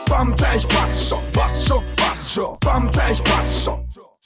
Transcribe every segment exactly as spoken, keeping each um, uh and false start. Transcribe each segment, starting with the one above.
Bamberg passt schon, passt schon, passt schon. Bamberg passt schon.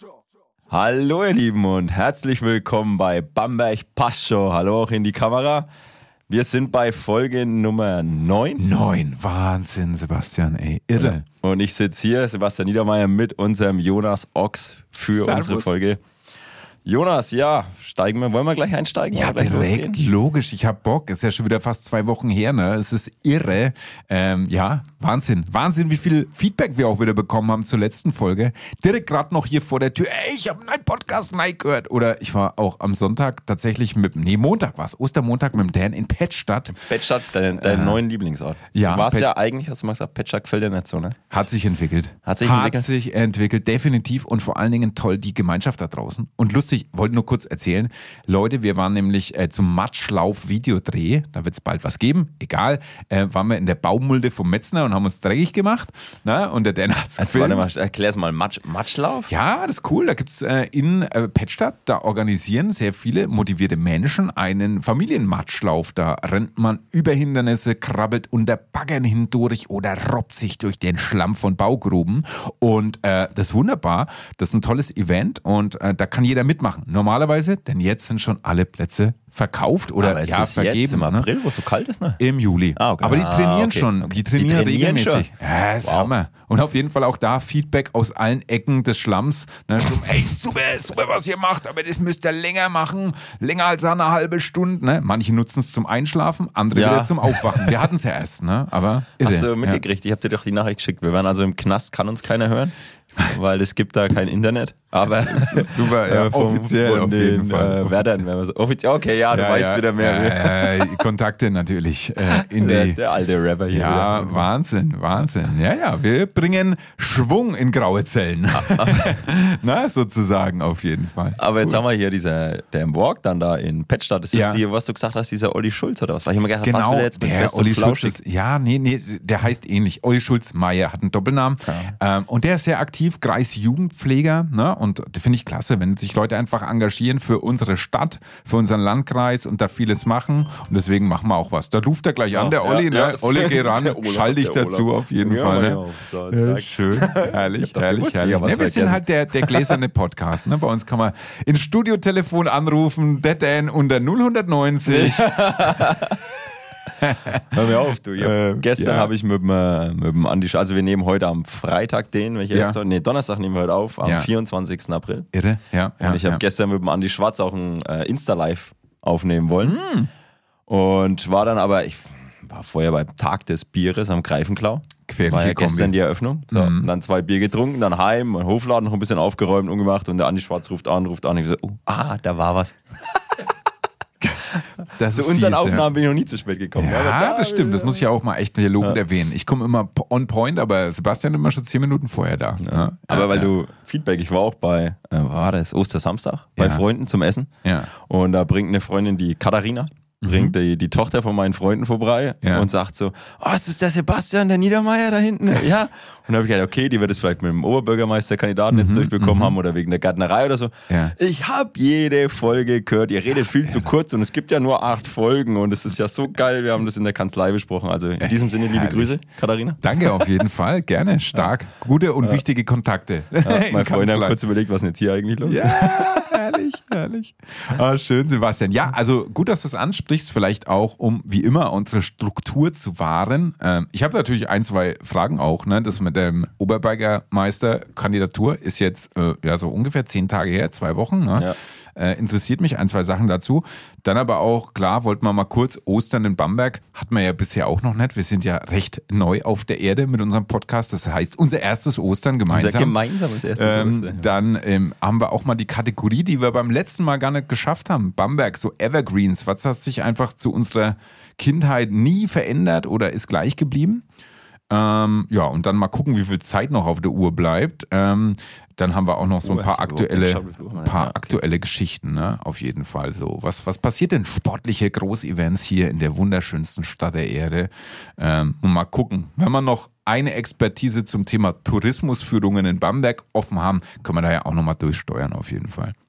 Hallo ihr Lieben und herzlich willkommen bei Bamberg passt schon. Hallo auch in die Kamera. Wir sind bei Folge Nummer neun. Neun, Wahnsinn, Sebastian, ey, irre. Und ich sitze hier, Sebastian Niedermeyer, mit unserem Jonas Ochs für Servus. unsere Folge. Jonas, ja, steigen wir, wollen wir gleich einsteigen? Ja, gleich direkt, losgehen? logisch, ich hab Bock. Ist ja schon wieder fast zwei Wochen her, ne? Es ist irre. Ähm, ja, Wahnsinn. Wahnsinn, wie viel Feedback wir auch wieder bekommen haben zur letzten Folge. Direkt gerade noch hier vor der Tür. Ey, ich habe einen Podcast neu gehört. Oder ich war auch am Sonntag tatsächlich mit, nee, Montag war es, Ostermontag mit dem Dan in Pettstadt. Pettstadt, dein, dein äh, neuen Lieblingsort. Ja. Du warst Pet- ja eigentlich, hast du mal gesagt, Pettstadt gefällt dir nicht so, ne? Hat sich entwickelt. Hat sich Hat entwickelt? sich entwickelt, definitiv. Und vor allen Dingen toll die Gemeinschaft da draußen. Und lustig, wollte nur kurz erzählen. Leute, wir waren nämlich äh, zum Matschlauf-Videodreh. Da wird es bald was geben. Egal. Äh, waren wir in der Baumulde vom Metzner und haben uns dreckig gemacht. Na? Und der Dan hat's Also, gefilmt. warte mal, erklär's mal. Matsch, Matschlauf? Ja, das ist cool. Da gibt es äh, in äh, Pettstadt, da organisieren sehr viele motivierte Menschen einen Familienmatschlauf. Da rennt man über Hindernisse, krabbelt unter Baggern hindurch oder robbt sich durch den Schlamm von Baugruben. Und äh, das ist wunderbar. Das ist ein tolles Event und äh, da kann jeder mitmachen. Normalerweise, denn jetzt sind schon alle Plätze verkauft oder Aber ist ja, es vergeben. jetzt im ne? April, wo es so kalt ist, ne? Im Juli. Ah, okay. Aber die trainieren Ah, okay. schon. Okay. Die trainieren, Die trainieren regelmäßig. schon? Ja, das ist Wow. Hammer. Und auf jeden Fall auch da Feedback aus allen Ecken des Schlamms. Ne, so, ey, super, super, was ihr macht, aber das müsst ihr länger machen. Länger als eine halbe Stunde. Ne? Manche nutzen es zum Einschlafen, andere Ja. wieder zum Aufwachen. Wir hatten es ja erst, ne? Aber irre. Hast du mitgekriegt? Ich habe dir doch die Nachricht geschickt. Wir waren also im Knast, kann uns keiner hören, weil es gibt da kein Internet. Aber das ist super, ja, offiziell von auf den jeden Fall. Äh, Wärtern, wenn man so, offiziell, okay, ja, du Ja, weißt ja, wieder mehr. Ja, ja, Kontakte natürlich äh, in der, die... der alte Rapper hier. Ja, wieder. Wahnsinn, Wahnsinn. Ja, ja, wir bringen Schwung in graue Zellen. Na, sozusagen auf jeden Fall. Aber jetzt Cool. haben wir hier dieser, der im Walk dann da in Pettstadt. Ist das Ja. hier, was du gesagt hast, dieser Olli Schulz oder was? Weil ich immer gedacht, was will Genau, er jetzt mit der Fest Olli und Schulz Flauschig? ist, ja, nee, nee, der heißt ähnlich. Olli Schulz-Meyer hat einen Doppelnamen. Ja. Ähm, und der ist sehr aktiv, Kreisjugendpfleger. Ne? Und das finde ich klasse, wenn sich Leute einfach engagieren für unsere Stadt, für unseren Landkreis und da vieles machen. Und deswegen machen wir auch was. Da ruft er gleich an, der Ja, Olli. ja, ne? ja, das Olli, ist geh der ran, Olaf, schall dich der dazu Olaf. auf jeden Ja, Fall. ja, Ne? auf, so, Ja, zack. schön, herrlich, doch herrlich, gewusst, herrlich. ja, was Ne, wir sind vergessen. halt der, der gläserne Podcast. Ne? Bei uns kann man ins Studiotelefon anrufen, der Dan unter null neunzig. Hör mir auf, du. Ich hab, Äh, gestern ja. habe ich mit dem, äh, mit dem Andi, Sch- also wir nehmen heute am Freitag den, welcher Ja. ist da? Nee, Donnerstag nehmen wir heute auf, am Ja. vierundzwanzigsten April. Irre, ja. ja Und ich habe ja. gestern mit dem Andi Schwarz auch ein äh, Insta-Live aufnehmen wollen. Hm. Und war dann aber, ich war vorher beim Tag des Bieres am Greifenklau. Gefährliche War ja gestern Kombi. die Eröffnung. So, Mhm. Dann zwei Bier getrunken, dann heim, mein Hofladen noch ein bisschen aufgeräumt, umgemacht und der Andi Schwarz ruft an, ruft an. Und ich so, oh, ah, da war was. Das Zu ist unseren fies, ja. Aufnahmen bin ich noch nie zu spät gekommen. Ja, aber da, das stimmt. Das muss ich auch mal echt hier lobend erwähnen. Ich komme immer on point, aber Sebastian ist immer schon zehn Minuten vorher da. Ne? Aber ja, weil ja. du Feedback, ich war auch bei, äh, war das Ostersamstag, bei Ja. Freunden zum Essen. Ja. Und da bringt eine Freundin, die Katharina, bringt die, die Tochter von meinen Freunden vorbei Ja. und sagt so, oh, ist das der Sebastian, der Niedermeyer da hinten? Ja. Und dann habe ich gedacht, okay, die wird es vielleicht mit dem Oberbürgermeisterkandidaten jetzt durchbekommen haben oder wegen der Gärtnerei oder so. Ja. Ich habe jede Folge gehört, ihr redet viel zu kurz und es gibt ja nur acht Folgen und es ist ja so geil, wir haben das in der Kanzlei besprochen. Also in diesem Sinne, liebe Herrlich. Grüße, Katharina. Danke auf jeden Fall. Gerne. Stark. Gute und wichtige Kontakte. Ja, In meine Freunde haben Kanzlei. kurz überlegt, was ist denn jetzt hier eigentlich los? Ja, herrlich, herrlich. Ah, schön, Sebastian. Ja, also gut, dass du es ansprichst, vielleicht auch, um wie immer unsere Struktur zu wahren. Ähm, ich habe natürlich ein, zwei Fragen auch. Ne? Das mit dem Oberbürgermeister-Kandidatur ist jetzt äh, ja so ungefähr zehn Tage her, zwei Wochen. Ne? Ja. Äh, interessiert mich ein, zwei Sachen dazu. Dann aber auch, klar, wollten wir mal kurz Ostern in Bamberg. Hatten wir ja bisher auch noch nicht. Wir sind ja recht neu auf der Erde mit unserem Podcast. Das heißt, unser erstes Ostern gemeinsam. Unser gemeinsames erstes Ähm, Ostern, ja. dann ähm, haben wir auch mal die Kategorie, die wir beim letzten Mal gar nicht geschafft haben. Bamberg, so Evergreens. Was hat sich einfach zu unserer Kindheit nie verändert oder ist gleich geblieben? Ähm, ja, und dann mal gucken, wie viel Zeit noch auf der Uhr bleibt. Ähm, dann haben wir auch noch so ein Uhr, paar ich hab überhaupt aktuelle, nicht geschaut, wie viel Uhr wir paar haben. Ja, okay. aktuelle Geschichten, ne? Auf jeden Fall so. Was, was passiert denn sportliche Großevents hier in der wunderschönsten Stadt der Erde? Ähm, und mal gucken, wenn wir noch eine Expertise zum Thema Tourismusführungen in Bamberg offen haben, können wir da ja auch nochmal durchsteuern auf jeden Fall.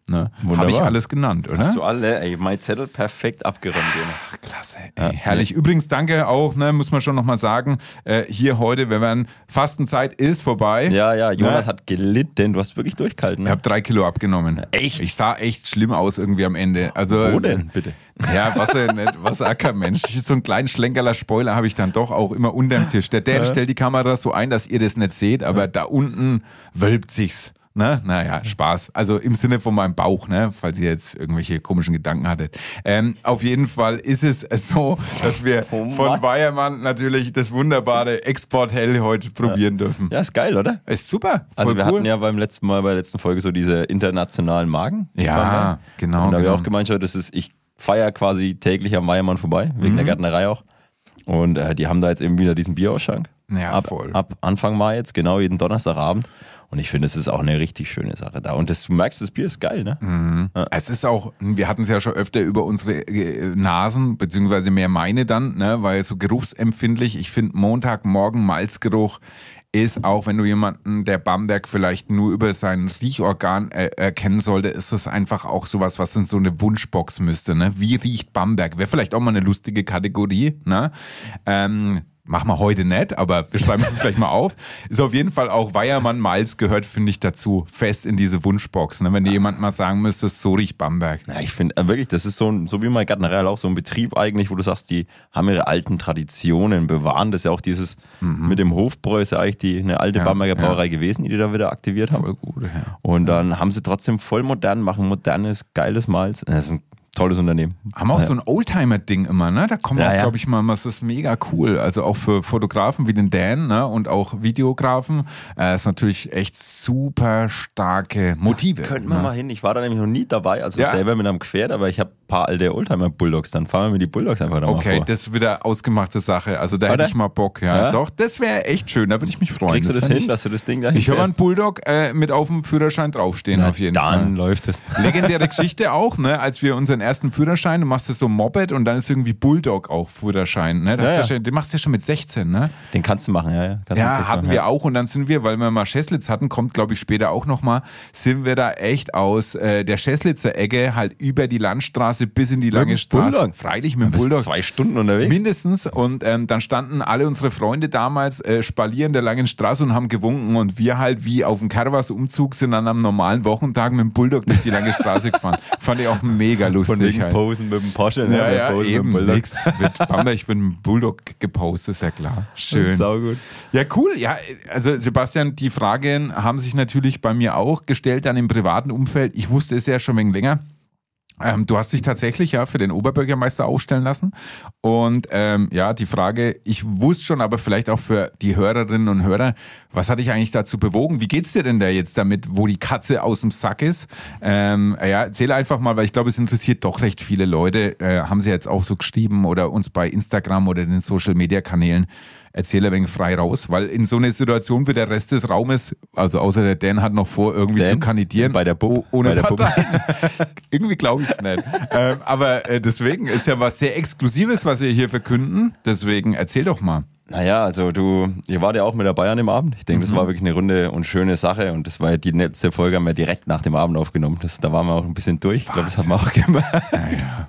Ne? Wunderbar. Habe ich alles genannt, oder? Hast du alle, ey, mein Zettel perfekt abgeräumt. Ach, klasse, ey, herrlich. Ja. Übrigens, danke auch, ne, muss man schon nochmal sagen, äh, hier heute, wir werden, Fastenzeit ist vorbei. Ja, ja, Jonas ne? hat gelitten, du hast wirklich durchgehalten. Ne? Ich habe drei Kilo abgenommen. Echt? Ich sah echt schlimm aus irgendwie am Ende. Also, Wo denn, bitte? Ja, Wasser, nicht, Wasserackermensch. So einen kleinen Schlenkerler Spoiler habe ich dann doch auch immer unterm Tisch. Der Dan stellt die Kamera so ein, dass ihr das nicht seht, aber da unten wölbt sich's. Ne? Naja, Spaß. Also im Sinne von meinem Bauch, ne? Falls ihr jetzt irgendwelche komischen Gedanken hattet. Ähm, auf jeden Fall ist es so, dass wir oh von Weiermann natürlich das wunderbare Export-Hell heute probieren ja. dürfen. Ja, ist geil, oder? Ist super. Also wir cool. hatten ja beim letzten Mal, bei der letzten Folge so diese internationalen Marken. Ja, genau. Und da genau. habe ich auch gemeint, das ist, ich feiere quasi täglich am Weiermann vorbei, wegen mhm. der Gärtnerei auch. Und äh, die haben da jetzt eben wieder diesen Bierausschank. Ja, ab, voll. Ab Anfang Mai jetzt, genau, jeden Donnerstagabend. Und ich finde, es ist auch eine richtig schöne Sache da. Und das, du merkst, das Bier ist geil, ne? Mhm. Ja. Es ist auch, wir hatten es ja schon öfter über unsere Nasen, beziehungsweise mehr meine dann, ne, weil so geruchsempfindlich. Ich finde, Montagmorgen Malzgeruch ist auch, wenn du jemanden, der Bamberg vielleicht nur über sein Riechorgan äh, erkennen sollte, ist das einfach auch sowas, was in so eine Wunschbox müsste. Ne? Wie riecht Bamberg? Wäre vielleicht auch mal eine lustige Kategorie. Ne? Ähm, Machen wir heute nicht, aber wir schreiben es uns gleich mal auf. Ist auf jeden Fall auch Weiermann Malz gehört, finde ich, dazu. Fest in diese Wunschbox. Ne? Wenn dir jemand mal sagen müsste, so riecht Bamberg. Ja, ich finde äh, wirklich, das ist so, ein, so wie mein Gärtnerei auch so ein Betrieb eigentlich, wo du sagst, die haben ihre alten Traditionen, bewahren. Das ist ja auch dieses mhm. mit dem Hofbräu, ist ja eigentlich die, eine alte ja, Bamberger Brauerei ja. gewesen, die die da wieder aktiviert haben. Voll gut, ja. Und dann ja. haben sie trotzdem voll modern, machen modernes, geiles Malz. Das ist ein tolles Unternehmen. Haben auch ja. so ein Oldtimer-Ding immer, ne? Da kommen ja, auch, ja. glaube ich, mal, das ist mega cool. Also auch für Fotografen wie den Dan, ne? Und auch Videografen. Äh, ist natürlich echt super starke Motive. Da könnten wir ne? mal hin. Ich war da nämlich noch nie dabei, also ja. selber mit einem Pferd, aber ich habe ein paar alte Oldtimer-Bulldogs. Dann fahren wir mit die Bulldogs einfach da mal Okay, vor. das ist wieder ausgemachte Sache. Also da Oder? hätte ich mal Bock. Ja, ja? Doch, das wäre echt schön. Da würde ich mich freuen. Kriegst du das, das hin, ich, dass du das Ding da Ich habe einen hinfährst? Bulldog äh, mit auf dem Führerschein draufstehen, Na, auf jeden dann Fall. Dann läuft es. Legendäre Geschichte auch, ne? Als wir unseren ersten Führerschein, du machst das so Moped und dann ist irgendwie Bulldog auch Führerschein. Ne? Das ja, ja. ja. Schon, den machst du ja schon mit sechzehn, ne? Den kannst du machen, ja. Ja, kannst ja du hatten machen, wir ja. auch und dann sind wir, weil wir mal Scheslitz hatten, kommt glaube ich später auch nochmal, sind wir da echt aus äh, der Scheslitzer Ecke halt über die Landstraße bis in die lange mit Straße. Bulldog. Freilich mit dem Bulldog. Bulldog. Zwei Stunden unterwegs. Mindestens und ähm, dann standen alle unsere Freunde damals äh, spalier in der langen Straße und haben gewunken und wir halt wie auf dem Carvas-Umzug sind dann am normalen Wochentag mit dem Bulldog durch die lange Straße gefahren. Fand ich auch mega lustig. Von wegen halt. Posen mit dem Porsche. Ne? Ja, ja, Posen eben, mit dem Bulldog. nix. Wird Bamberg mit dem Bulldog gepostet, ist ja klar. Schön. Saugut. Ja, cool. Ja, also Sebastian, die Fragen haben sich natürlich bei mir auch gestellt, dann im privaten Umfeld. Ich wusste es ja schon ein wenig länger. Ähm, du hast dich tatsächlich ja für den Oberbürgermeister aufstellen lassen und ähm, ja, die Frage, ich wusste schon, aber vielleicht auch für die Hörerinnen und Hörer, was hat dich eigentlich dazu bewogen? Wie geht's dir denn da jetzt damit, wo die Katze aus dem Sack ist? Ähm, ja, erzähl einfach mal, weil ich glaube, es interessiert doch recht viele Leute, äh, haben sie jetzt auch so geschrieben oder uns bei Instagram oder den Social-Media-Kanälen. Erzähl ein wenig frei raus, weil in so einer Situation wird der Rest des Raumes, also außer der Dan hat noch vor, irgendwie Dan? zu kandidieren. Bei der Bub. Ohne bei der Parteien. Irgendwie glaube ich es nicht. ähm, aber äh, deswegen ist ja was sehr Exklusives, was wir hier verkünden. Deswegen erzähl doch mal. Naja, also du, ihr wart ja auch mit dabei an dem Abend. Ich denke, Mhm. das war wirklich eine runde und schöne Sache und das war ja die letzte Folge, haben wir direkt nach dem Abend aufgenommen. Das, da waren wir auch ein bisschen durch. Ich glaube, das haben wir auch gemacht. Ja, ja.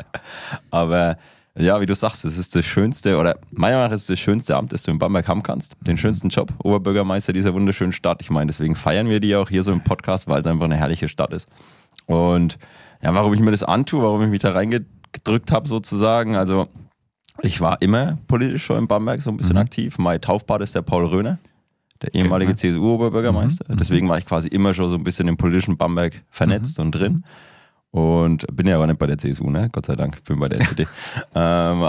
Aber ja, wie du sagst, es ist das schönste, oder meiner Meinung nach ist es das schönste Amt, das du in Bamberg haben kannst. Den schönsten Job, Oberbürgermeister dieser wunderschönen Stadt. Ich meine, deswegen feiern wir die auch hier so im Podcast, weil es einfach eine herrliche Stadt ist. Und ja, warum ich mir das antue, warum ich mich da reingedrückt habe sozusagen, also ich war immer politisch schon in Bamberg so ein bisschen mhm. aktiv. Mein Taufpate ist der Paul Röhner, der ehemalige okay. C S U-Oberbürgermeister. Mhm. Deswegen war ich quasi immer schon so ein bisschen im politischen Bamberg vernetzt mhm. und drin. Und bin ja aber nicht bei der C S U, ne? Gott sei Dank, bin bei der S P D. ähm,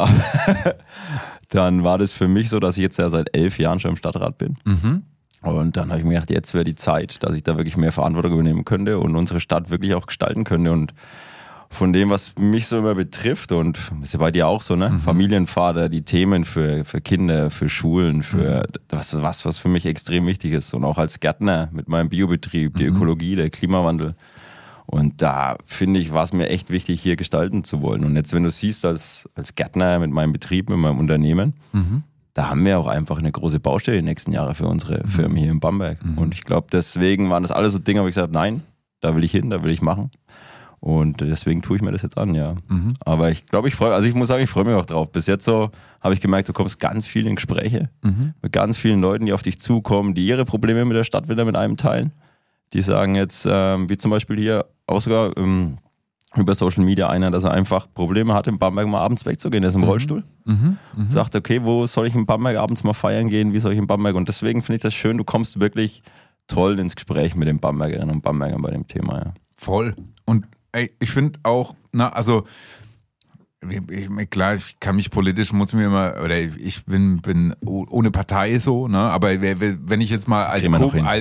dann war das für mich so, dass ich jetzt ja seit elf Jahren schon im Stadtrat bin. Mhm. Und dann habe ich mir gedacht, jetzt wäre die Zeit, dass ich da wirklich mehr Verantwortung übernehmen könnte und unsere Stadt wirklich auch gestalten könnte. Und von dem, was mich so immer betrifft, und ist ja bei dir auch so, ne? Mhm. Familienvater, die Themen für, für Kinder, für Schulen, für mhm. was, was, was für mich extrem wichtig ist. Und auch als Gärtner mit meinem Biobetrieb, die mhm. Ökologie, der Klimawandel. Und da finde ich, war es mir echt wichtig, hier gestalten zu wollen. Und jetzt, wenn du siehst, als, als Gärtner mit meinem Betrieb, mit meinem Unternehmen, mhm. da haben wir auch einfach eine große Baustelle die nächsten Jahre für unsere mhm. Firmen hier in Bamberg. Mhm. Und ich glaube, deswegen waren das alles so Dinge, wo ich gesagt habe, nein, da will ich hin, da will ich machen. Und deswegen tue ich mir das jetzt an, ja. Mhm. Aber ich glaube, ich freue also ich muss sagen, ich freue mich auch drauf. Bis jetzt so habe ich gemerkt, du kommst ganz viel in Gespräche mhm. mit ganz vielen Leuten, die auf dich zukommen, die ihre Probleme mit der Stadt wieder mit einem teilen. Die sagen jetzt, ähm, wie zum Beispiel hier auch sogar ähm, über Social Media einer, dass er einfach Probleme hat, in Bamberg mal abends wegzugehen. Der ist im mhm. Rollstuhl. Mhm. Mhm. Sagt, okay, wo soll ich in Bamberg abends mal feiern gehen? Wie soll ich in Bamberg? Und deswegen finde ich das schön, du kommst wirklich toll ins Gespräch mit den Bambergerinnen und Bambergern bei dem Thema. Ja. Voll. Und ey, ich finde auch, na, also ich, klar, ich kann mich politisch, muss mir immer, oder ich bin, bin ohne Partei so, ne, aber wenn ich jetzt mal als Kumpel, als,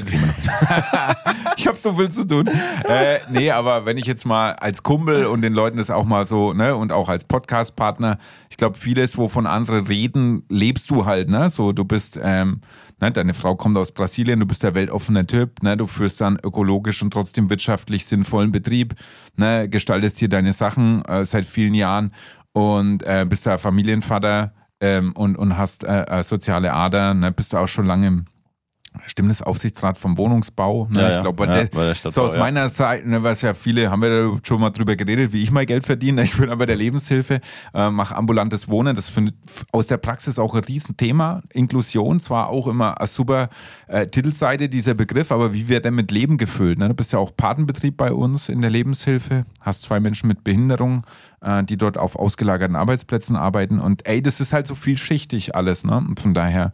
ich habe so viel zu tun, äh, nee, aber wenn ich jetzt mal als Kumpel und den Leuten das auch mal so, ne, und auch als Podcast-Partner, ich glaube, vieles, wovon andere reden, lebst du halt, ne, so, du bist, ähm, ne, deine Frau kommt aus Brasilien, du bist der weltoffene Typ, ne, du führst dann ökologisch und trotzdem wirtschaftlich sinnvollen Betrieb, ne, gestaltest hier deine Sachen äh, seit vielen Jahren und äh, bist da Familienvater ähm, und, und hast äh, soziale Ader, ne, bist du auch schon lange im Stimmt das Aufsichtsrat vom Wohnungsbau? Ne? Ja, ich glaube, ja, ja, so aus ja. meiner Seite, ne, was ja viele, haben wir da schon mal drüber geredet, wie ich mein Geld verdiene. Ich bin aber der Lebenshilfe, äh, mache ambulantes Wohnen. Das findet aus der Praxis auch ein Riesenthema. Inklusion, zwar auch immer eine super äh, Titelseite, dieser Begriff, aber wie wird denn mit Leben gefüllt? Ne? Du bist ja auch Patenbetrieb bei uns in der Lebenshilfe, hast zwei Menschen mit Behinderung, äh, die dort auf ausgelagerten Arbeitsplätzen arbeiten. Und ey, das ist halt so vielschichtig alles. Ne? Und von daher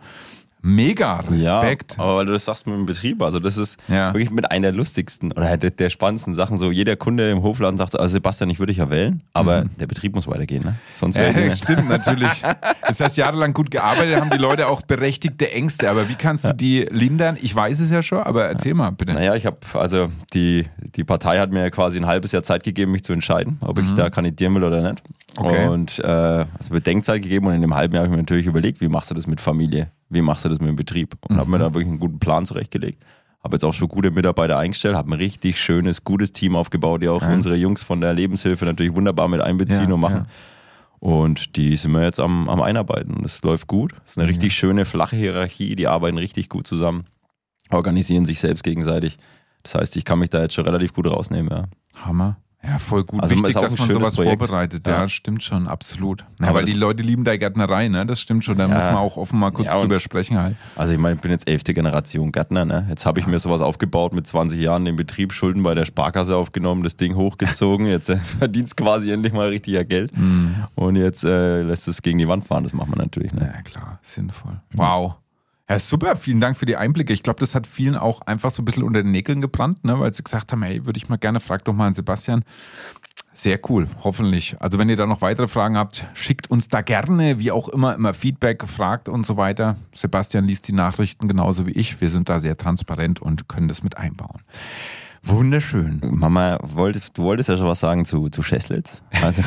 mega Respekt. Ja, aber weil du das sagst mit dem Betrieb, also das ist ja. wirklich mit einer der lustigsten oder der, der spannendsten Sachen. So jeder Kunde im Hofladen sagt, also Sebastian, ich würde dich ja wählen, aber mhm. der Betrieb muss weitergehen, ne? Sonst wäre ja, ich stimmt natürlich. Das heißt, jahrelang gut gearbeitet, haben die Leute auch berechtigte Ängste. Aber wie kannst du die lindern? Ich weiß es ja schon, aber erzähl mal bitte. Naja, ich habe also die die Partei hat mir quasi ein halbes Jahr Zeit gegeben, mich zu entscheiden, ob mhm. ich da kandidieren will oder nicht. Okay. Und äh, also Bedenkzeit gegeben und in dem halben Jahr habe ich mir natürlich überlegt, wie machst du das mit Familie? Wie machst du das mit dem Betrieb? Und mhm. habe mir da wirklich einen guten Plan zurechtgelegt. Habe jetzt auch schon gute Mitarbeiter eingestellt, habe ein richtig schönes, gutes Team aufgebaut, die auch ja. unsere Jungs von der Lebenshilfe natürlich wunderbar mit einbeziehen ja, und machen. Ja. Und die sind wir jetzt am, am Einarbeiten. Und das läuft gut. Das ist eine ja. richtig schöne, flache Hierarchie. Die arbeiten richtig gut zusammen, organisieren sich selbst gegenseitig. Das heißt, ich kann mich da jetzt schon relativ gut rausnehmen. Ja. Hammer. Ja, voll gut. Also wichtig, dass man sowas Projekt. vorbereitet. Ja. ja, stimmt schon, absolut. Ja, aber weil die Leute lieben da Gärtnerei, ne? Das stimmt schon. Da ja. muss man auch offen mal kurz ja, drüber sprechen halt. Also ich meine, ich bin jetzt elfte Generation Gärtner, ne? Jetzt habe ich mir sowas aufgebaut mit zwanzig Jahren, den Betrieb, Schulden bei der Sparkasse aufgenommen, das Ding hochgezogen. Jetzt äh, verdienst quasi endlich mal richtig ja Geld. Mhm. Und jetzt äh, lässt es gegen die Wand fahren. Das macht man natürlich, ne? Ja, klar. Sinnvoll. Wow. Ja, super, vielen Dank für die Einblicke. Ich glaube, das hat vielen auch einfach so ein bisschen unter den Nägeln gebrannt, ne? Weil sie gesagt haben, hey, würde ich mal gerne, frag doch mal an Sebastian. Sehr cool, hoffentlich. Also wenn ihr da noch weitere Fragen habt, schickt uns da gerne, wie auch immer, immer Feedback, fragt und so weiter. Sebastian liest die Nachrichten genauso wie ich. Wir sind da sehr transparent und können das mit einbauen. Wunderschön. Mama, wolltest, du wolltest ja schon was sagen zu, zu Scheslitz. Also,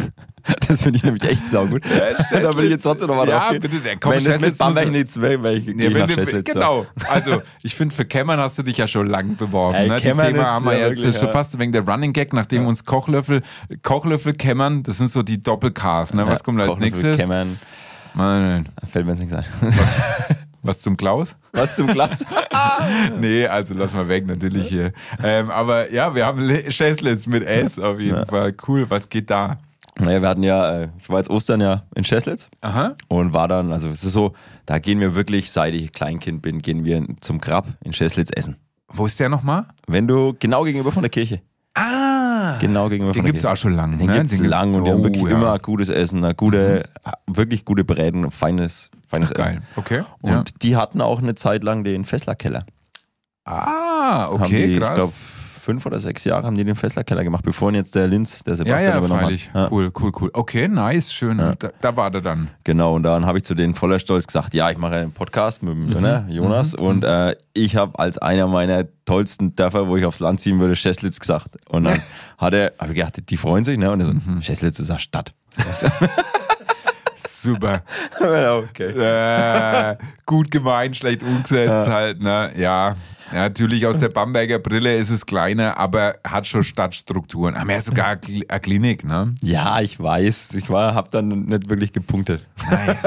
das finde ich nämlich echt saugut. Ja, da will ich jetzt trotzdem noch mal ja, drauf gehen. Bitte, der kommt wenn das mit Bamberg nichts will, weil ich nee, nach Scheslitz. Genau. Also, ich finde, für Kämmern hast du dich ja schon lang beworben. Hey, ne? Die Thema haben wir ja jetzt wirklich, schon ja. fast wegen der Running Gag, nachdem ja. uns Kochlöffel, Kochlöffel Kämmern, das sind so die Doppel-Ks. Ne? Was ja, kommt als nächstes? Kämmern. Nein, fällt mir jetzt nichts ein. Was zum Klaus? Was zum Klaus? Nee, also lass mal weg, natürlich hier. Ähm, aber ja, wir haben Scheslitz mit S auf jeden ja. Fall. Cool, was geht da? Naja, wir hatten ja, ich war jetzt Ostern ja in Scheslitz. Aha. Und war dann, also es ist so, da gehen wir wirklich, seit ich Kleinkind bin, gehen wir zum Grab in Scheslitz essen. Wo ist der nochmal? Wenn du, genau gegenüber von der Kirche. Ah! Genau gegenüber den von der gibt's Kirche. auch schon lange. Den ne? gibt's den lang gibt's, und die haben wirklich oh, ja. immer gutes Essen, gute, mhm. wirklich gute Bräten, feines, feines Ach, Essen. Geil, okay. Und ja. die hatten auch eine Zeit lang den Fesslerkeller. Ah, okay, die, krass. Ich glaube, fünf oder sechs Jahre haben die den Fesslerkeller gemacht, bevor jetzt der Linz, der Sebastian ja, ja, übernommen freilich. hat. Ja. Cool, cool, cool. Okay, nice, schön. Ja. Da, da war der dann. Genau, und dann habe ich zu denen voller Stolz gesagt, ja, ich mache einen Podcast mit mhm. ne, Jonas mhm. und äh, ich habe als einer meiner tollsten Dörfer, wo ich aufs Land ziehen würde, Scheslitz gesagt. Und dann hat er, habe ich gedacht, die freuen sich, ne? Und er so, mhm. Scheslitz ist eine Stadt. Super. okay. Äh, gut gemeint, schlecht umgesetzt ja. halt, ne? Ja. Ja, natürlich aus der Bamberger Brille ist es kleiner, aber hat schon Stadtstrukturen. Haben ja sogar eine Klinik, ne? Ja, ich weiß. Ich war, hab dann nicht wirklich gepunktet. Nein.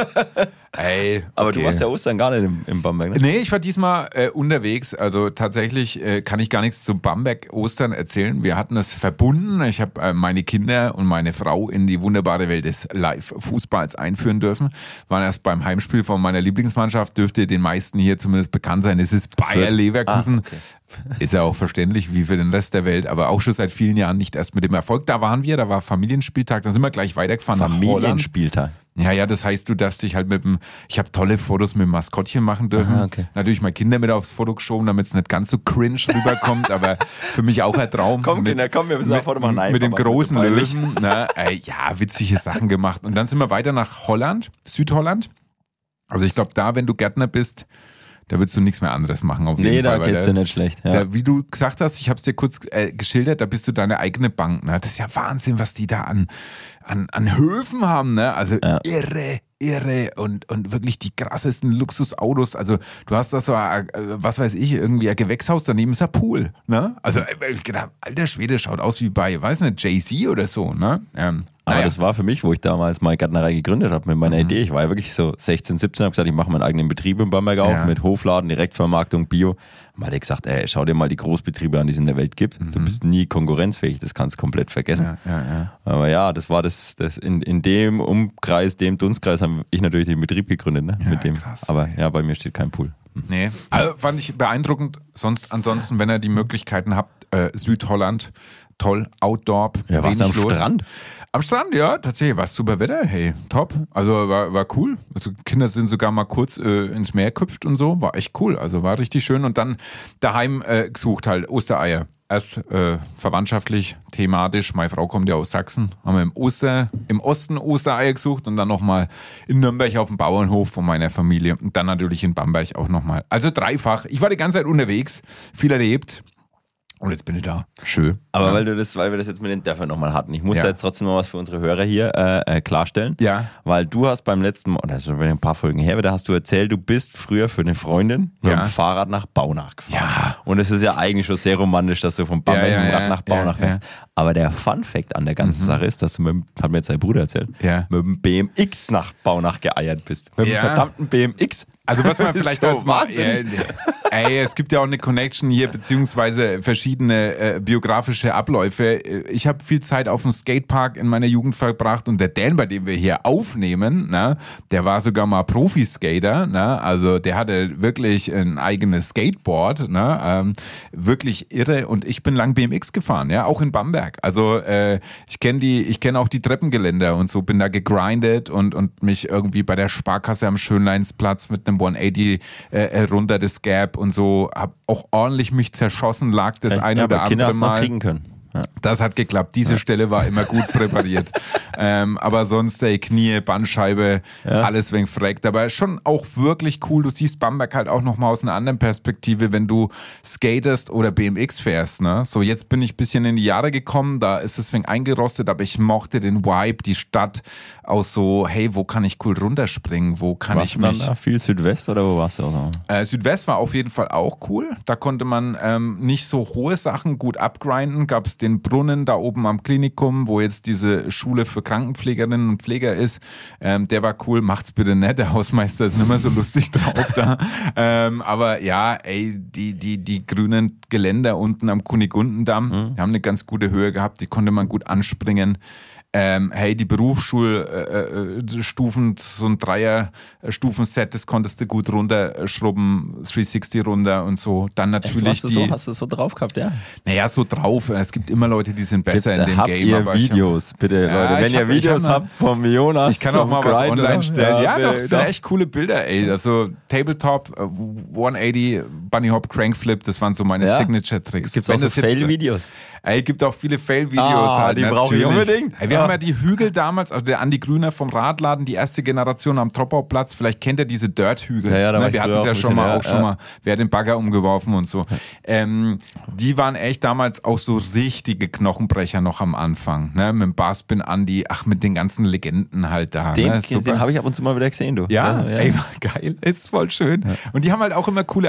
Ey, Aber okay. du warst ja Ostern gar nicht im, im Bamberg, ne? Nee, ich war diesmal äh, unterwegs. Also tatsächlich äh, kann ich gar nichts zu Bamberg-Ostern erzählen. Wir hatten es verbunden. Ich habe äh, meine Kinder und meine Frau in die wunderbare Welt des Live-Fußballs einführen dürfen. Waren erst beim Heimspiel von meiner Lieblingsmannschaft. Dürfte den meisten hier zumindest bekannt sein. Es ist Bayer Leverkusen. Ah, okay. Ist ja auch verständlich, wie für den Rest der Welt. Aber auch schon seit vielen Jahren nicht erst mit dem Erfolg. Da waren wir, da war Familienspieltag. Da sind wir gleich weitergefahren nach Holland. Familienspieltag. Ja, ja, das heißt, du darfst dich halt mit dem, ich habe tolle Fotos mit dem Maskottchen machen dürfen. Aha, okay. Natürlich mal Kinder mit aufs Foto geschoben, damit es nicht ganz so cringe rüberkommt, aber für mich auch ein Traum. Komm, mit, Kinder, komm, wir müssen ein Foto machen. Nein, mit dem Papa, großen so Löwen. Na, äh, ja, witzige Sachen gemacht. Und dann sind wir weiter nach Holland, Südholland. Also ich glaube, da, wenn du Gärtner bist, da würdest du nichts mehr anderes machen. Auf jeden nee, Fall, da geht's dir nicht schlecht. Ja. Da, wie du gesagt hast, ich habe es dir kurz äh, geschildert, da bist du deine eigene Bank. Ne? Das ist ja Wahnsinn, was die da an, an, an Höfen haben. Ne? Also ja. irre, irre und, und wirklich die krassesten Luxusautos. Also du hast da so, äh, was weiß ich, irgendwie ein Gewächshaus, daneben ist ein Pool. Ne? Also äh, ich gedacht, alter Schwede, schaut aus wie bei, weiß nicht, Jay-Z oder so. Ne? Ähm, Aber naja. das war für mich, wo ich damals meine Gärtnerei gegründet habe mit meiner mhm. Idee. Ich war ja wirklich so sechzehn, siebzehn, habe gesagt, ich mache meinen eigenen Betrieb in Bamberg auf, ja. mit Hofladen, Direktvermarktung, Bio. Und hat er gesagt, ey, schau dir mal die Großbetriebe an, die es in der Welt gibt. Mhm. Du bist nie konkurrenzfähig, das kannst du komplett vergessen. Ja, ja, ja. Aber ja, das war das, das in, in dem Umkreis, dem Dunstkreis, habe ich natürlich den Betrieb gegründet. Ne? Ja, mit dem. Krass, Aber ja, bei mir steht kein Pool. Nee, also fand ich beeindruckend. Sonst, ansonsten, wenn ihr die Möglichkeiten habt, äh, Südholland, toll, Outdoor, ja, warst du am los. Strand? Am Strand, ja, tatsächlich, war super Wetter, hey, top. Also war, war cool. Also Kinder sind sogar mal kurz äh, ins Meer gehüpft und so, war echt cool. Also war richtig schön und dann daheim äh, gesucht halt, Ostereier. Erst äh, verwandtschaftlich, thematisch, meine Frau kommt ja aus Sachsen, haben wir im Oster, im Osten Ostereier gesucht und dann nochmal in Nürnberg auf dem Bauernhof von meiner Familie und dann natürlich in Bamberg auch nochmal. Also dreifach. Ich war die ganze Zeit unterwegs, viel erlebt. Und jetzt bin ich da. Schön. Aber ja. weil du das, weil wir das jetzt mit den Dörfern nochmal hatten, ich muss ja. da jetzt trotzdem noch was für unsere Hörer hier äh, äh, klarstellen. Ja. Weil du hast beim letzten Mal, oder das ist schon ein paar Folgen her, da hast du erzählt, du bist früher für eine Freundin mit ja. dem Fahrrad nach Baunach gefahren. Ja. Und es ist ja eigentlich schon sehr romantisch, dass du vom Bamberg ja, ja, mit dem Rad ja, nach Baunach ja, fährst. Ja. Aber der Fun-Fact an der ganzen mhm. Sache ist, dass du mit, hat mir jetzt dein Bruder erzählt, ja. mit dem B M X nach Baunach geeiert bist. Mit dem ja. verdammten B M X. Also was man vielleicht so als mal, äh, ey, es gibt ja auch eine Connection hier, beziehungsweise verschiedene äh, biografische Abläufe. Ich habe viel Zeit auf dem Skatepark in meiner Jugend verbracht und der Dan, bei dem wir hier aufnehmen, ne, der war sogar mal Profiskater, ne, also der hatte wirklich ein eigenes Skateboard, ne, ähm, wirklich irre und ich bin lang B M X gefahren, ja, auch in Bamberg. Also äh, ich kenne die, ich kenne auch die Treppengeländer und so, bin da gegrindet und, und mich irgendwie bei der Sparkasse am Schönleinsplatz mit einem hundertachtzig äh, runter das Gap und so, hab auch ordentlich mich zerschossen, lag das ja, eine ja, oder aber Kinder andere hast noch Mal. kriegen können. Ja. Das hat geklappt. Diese ja. Stelle war immer gut präpariert. ähm, aber sonst, ey, Knie, Bandscheibe, ja. alles wegen freckt. Aber schon auch wirklich cool. Du siehst Bamberg halt auch nochmal aus einer anderen Perspektive, wenn du skatest oder B M X fährst. Ne? So, jetzt bin ich ein bisschen in die Jahre gekommen. Da ist es wegen eingerostet, aber ich mochte den Vibe, die Stadt aus so, hey, wo kann ich cool runterspringen? Wo kann warst ich mich... Da viel Südwest oder wo warst du auch? Äh, Südwest war auf jeden Fall auch cool. Da konnte man ähm, nicht so hohe Sachen gut abgrinden. Gab es den Brunnen da oben am Klinikum, wo jetzt diese Schule für Krankenpflegerinnen und Pfleger ist. Ähm, der war cool, macht's bitte nicht, der Hausmeister ist nicht mehr so lustig drauf da. Ähm, aber ja, ey, die, die, die grünen Geländer unten am Kunigundendamm, mhm. die haben eine ganz gute Höhe gehabt, die konnte man gut anspringen. Ähm, hey, die Berufsschulstufen, äh, so ein Dreier-Stufen-Set, das konntest du gut runterschrubben, dreihundertsechzig runter und so. Dann natürlich Echt, die... So, hast du es so drauf gehabt, ja? Naja, so drauf. Es gibt immer Leute, die sind besser Gibt's, in dem habt Game. Ihr aber Videos, hab, bitte, ja, Leute. Wenn ihr hab, Videos hab habt vom Jonas, ich kann auch mal was online stellen. Ja, ja doch, sind doch. echt coole Bilder, ey. Also Tabletop, uh, hundertachtzig, Bunny Hop, Crankflip, das waren so meine ja? Signature-Tricks. Gibt es auch so Fail-Videos? Ey, gibt auch viele Fail-Videos. Ah, halt, die brauche ich unbedingt. Ey, wir ja. haben ja die Hügel damals, also der Andi Grüner vom Radladen, die erste Generation am Troppauplatz, vielleicht kennt ihr diese Dirt-Hügel. Ja, ja, da ne? war Wir hatten es ja schon mal, ja, auch schon ja. mal, wer hat den Bagger umgeworfen und so. Ähm, die waren echt damals auch so richtige Knochenbrecher noch am Anfang. Ne? Mit dem Bassbin Andi, ach, mit den ganzen Legenden halt da. Den, ne? den habe ich ab und zu mal wieder gesehen, du. Ja, ja, ja. ey, war geil, ist voll schön. Ja. Und die haben halt auch immer coole alte Bamberger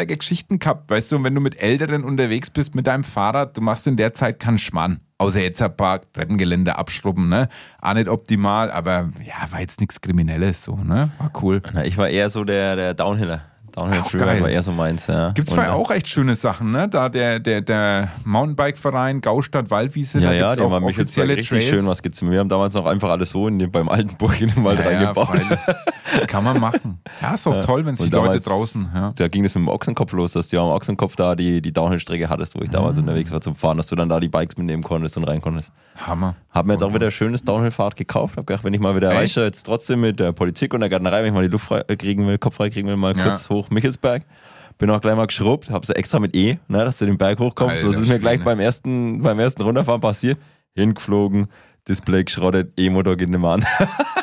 Bamberger Geschichten gehabt, weißt du, und wenn du mit Älteren unterwegs bist mit deinem Fahrrad, du machst in der Zeit keinen Schmarrn. Außer jetzt ein paar Treppengelände abschrubben, ne? Auch nicht optimal, aber ja, war jetzt nichts Kriminelles so, ne? War cool. Na, ich war eher so der, der Downhiller. Downhill Freeride war eher so meins, ja. Gibt es vorher auch echt schöne Sachen, ne? Da der, der, der Mountainbike-Verein Gaustadt Waldwiese, ja, da ja, gibt's die auch haben mich jetzt richtig Trails. schön was gezogen. Wir haben damals noch einfach alles so in den, beim alten Burg in den Wald ja, reingebaut. Ja, kann man machen. Ja, ist auch ja. toll, wenn sich die Leute draußen. Ja. Da ging es mit dem Ochsenkopf los, dass du am Ochsenkopf da die, die Downhill-Strecke hattest, wo ich damals mhm. unterwegs war zum Fahren, dass du dann da die Bikes mitnehmen konntest und rein konntest. Hammer. Hab mir jetzt auch wieder ein schönes Downhill-Fahrrad gekauft. Hab gedacht, wenn ich mal wieder reiche, jetzt trotzdem mit der Politik und der Gärtnerei, wenn ich mal die Luft frei kriegen will, Kopf frei kriegen will, mal ja. kurz hoch Michelsberg. Bin auch gleich mal geschrubbt, hab sie extra mit E, ne, dass du den Berg hochkommst. Alter, das ist mir gleich beim ersten, beim ersten Runterfahren passiert. Hingeflogen, Display geschrottet, E-Motor geht nicht mehr an.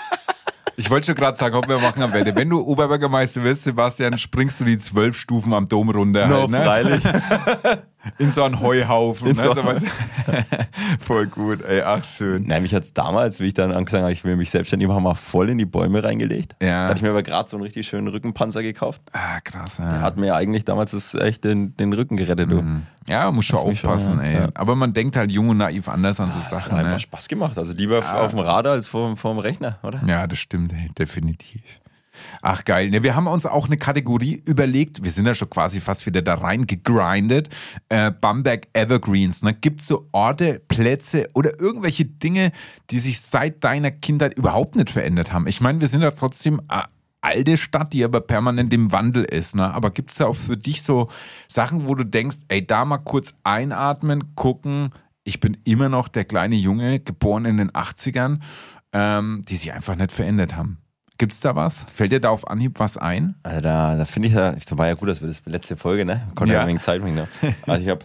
Ich wollte schon gerade sagen, ob wir machen am Ende. Wenn du Oberbürgermeister wirst, Sebastian, springst du die zwölf Stufen am Dom runter. No, halt, ne? freilich. In so einen Heuhaufen. In Ne? so So was. Voll gut, ey, ach schön. Nein, mich hat es damals, wie ich dann angesagt habe, ich will mich selbstständig machen, mal voll in die Bäume reingelegt. Ja. Da hatte ich mir aber gerade so einen richtig schönen Rückenpanzer gekauft. Ah, krass. Ja. Der hat mir eigentlich damals das echt den, den Rücken gerettet. Du. Mhm. Ja, muss schon aufpassen, schon, ja. ey. Ja. Aber man denkt halt jung und naiv anders an so ja, Sachen. Hat einfach ne? Spaß gemacht. Also lieber ja. auf dem Radar als vor, vor dem Rechner, oder? Ja, das stimmt, ey, definitiv. Ach geil, ne, wir haben uns auch eine Kategorie überlegt, wir sind ja schon quasi fast wieder da rein gegrindet, äh, Bamberg Evergreens, ne? Gibt es so Orte, Plätze oder irgendwelche Dinge, die sich seit deiner Kindheit überhaupt nicht verändert haben? Ich meine, wir sind ja trotzdem eine alte Stadt, die aber permanent im Wandel ist, ne? Aber gibt es da auch für dich so Sachen, wo du denkst, ey, da mal kurz einatmen, gucken, ich bin immer noch der kleine Junge, geboren in den achtzigern, ähm, die sich einfach nicht verändert haben? Gibt es da was? Fällt dir da auf Anhieb was ein? Also da, da finde ich ja, das war ja gut, dass wir das letzte Folge, ne? Konnte ja ein wenig Zeit bringen. Ne? Also ich habe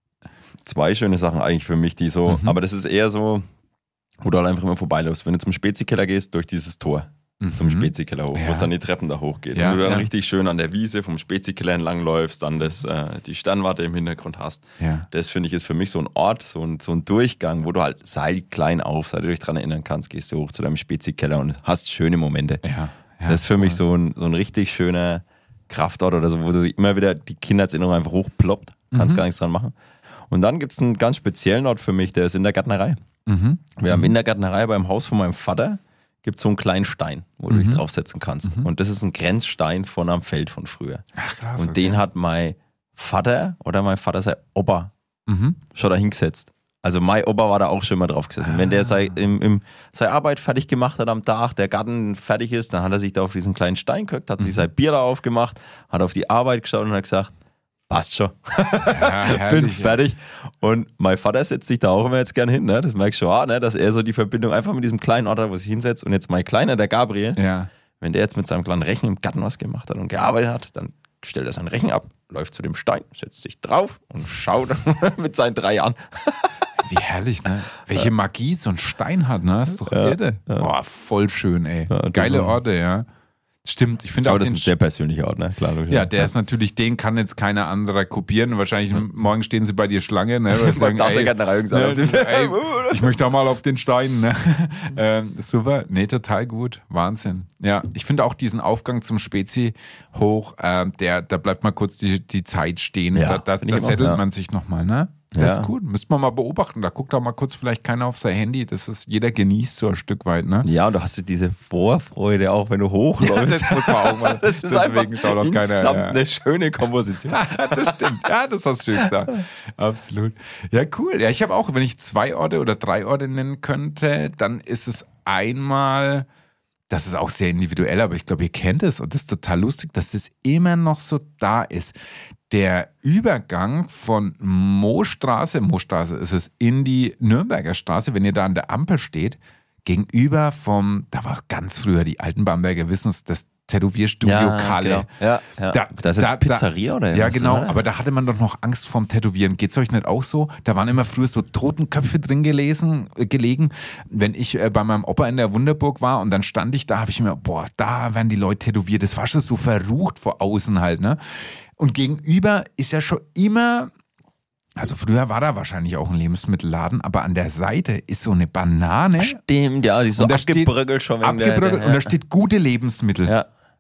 zwei schöne Sachen eigentlich für mich, die so, mhm. aber das ist eher so, wo du halt einfach immer vorbeiläufst. Wenn du zum Spezikeller gehst, durch dieses Tor. Mhm. Zum Spezikeller hoch, ja. wo es dann die Treppen da hochgeht. Ja, und du dann ja. richtig schön an der Wiese vom Spezikeller entlang läufst, dann das, äh, die Sternwarte im Hintergrund hast. Ja. Das finde ich ist für mich so ein Ort, so ein, so ein Durchgang, wo du halt seit klein auf, seit du dich dran erinnern kannst, gehst du hoch zu deinem Spezikeller und hast schöne Momente. Ja. Ja, das ist für cool. mich so ein, so ein richtig schöner Kraftort oder so, wo du immer wieder die Kindheitserinnerung einfach hochploppt, kannst mhm. gar nichts dran machen. Und dann gibt es einen ganz speziellen Ort für mich, der ist in der Gärtnerei. Mhm. Wir haben in der Gärtnerei beim Haus von meinem Vater gibt es so einen kleinen Stein, wo mhm. du dich draufsetzen kannst. Mhm. Und das ist ein Grenzstein von einem Feld von früher. Ach krass. Und okay. den hat mein Vater oder mein Vater sein Opa mhm. schon da hingesetzt. Also mein Opa war da auch schon mal drauf gesessen. Ah. Wenn der sei, im, im, seine Arbeit fertig gemacht hat am Tag, der Garten fertig ist, dann hat er sich da auf diesen kleinen Stein geguckt, hat mhm. sich sein Bier da aufgemacht, hat auf die Arbeit geschaut und hat gesagt, passt schon. Ja, herrlich, bin fertig. Ja. Und mein Vater setzt sich da auch immer jetzt gern hin, ne? Das merkst du schon, ah, ne? Dass er so die Verbindung einfach mit diesem kleinen Ort hat, wo er sich hinsetzt. Und jetzt mein Kleiner, der Gabriel, ja. wenn der jetzt mit seinem kleinen Rechen im Garten was gemacht hat und gearbeitet hat, dann stellt er sein Rechen ab, läuft zu dem Stein, setzt sich drauf und schaut mit seinen drei Jahren. Wie herrlich, ne? Welche Magie so ein Stein hat, ne? Das ist doch ja, irre. Ja. Boah, voll schön, ey. Ja, Geile Orte, ja. Stimmt, ich finde auch Aber das den ist ein sehr persönlicher Ort, ne? Klar, ja, der ist natürlich, den kann jetzt keiner anderer kopieren. Wahrscheinlich ja. morgen stehen sie bei dir Schlange, ne? Weil sagen, ey, ne, ey, ich möchte auch mal auf den Stein, ne? ähm, super, nee, total gut, Wahnsinn. Ja, ich finde auch diesen Aufgang zum Spezi hoch, äh, der, da bleibt mal kurz die, die Zeit stehen. Ja, da da, da settelt ja. man sich nochmal, ne? Das ja. ist gut, müsste man mal beobachten. Da guckt auch mal kurz vielleicht keiner auf sein Handy. Das ist, jeder genießt so ein Stück weit, ne? Ja, und da hast du diese Vorfreude auch, wenn du hochläufst. Ja, das muss man auch mal. Das ist Deswegen einfach schaut auch insgesamt keiner, ja. eine schöne Komposition. Das stimmt. Ja, das hast du schön gesagt. Absolut. Ja, cool. Ja, ich habe auch, wenn ich zwei Orte oder drei Orte nennen könnte, dann ist es einmal, das ist auch sehr individuell, aber ich glaube, ihr kennt es und das ist total lustig, dass es immer noch so da ist. Der Übergang von Moostraße, Moostraße ist es, in die Nürnberger Straße, wenn ihr da an der Ampel steht, gegenüber vom, da war ganz früher, die alten Bamberger wissen es, das Tätowierstudio ja, Kalle. Genau. Ja, ja. Da, da ist jetzt da, Pizzeria da, oder Ja, genau, oder? Aber da hatte man doch noch Angst vorm Tätowieren. Geht's euch nicht auch so? Da waren immer früher so Totenköpfe drin gelesen, äh, gelegen. Wenn ich äh, bei meinem Opa in der Wunderburg war und dann stand ich da, habe ich mir, boah, da werden die Leute tätowiert. Das war schon so verrucht vor außen halt, ne? Und gegenüber ist ja schon immer, also früher war da wahrscheinlich auch ein Lebensmittelladen, aber an der Seite ist so eine Banane. Stimmt, ja, die ist so abgebröckelt schon. Abgebröckelt und da steht gute Lebensmittel. Ja.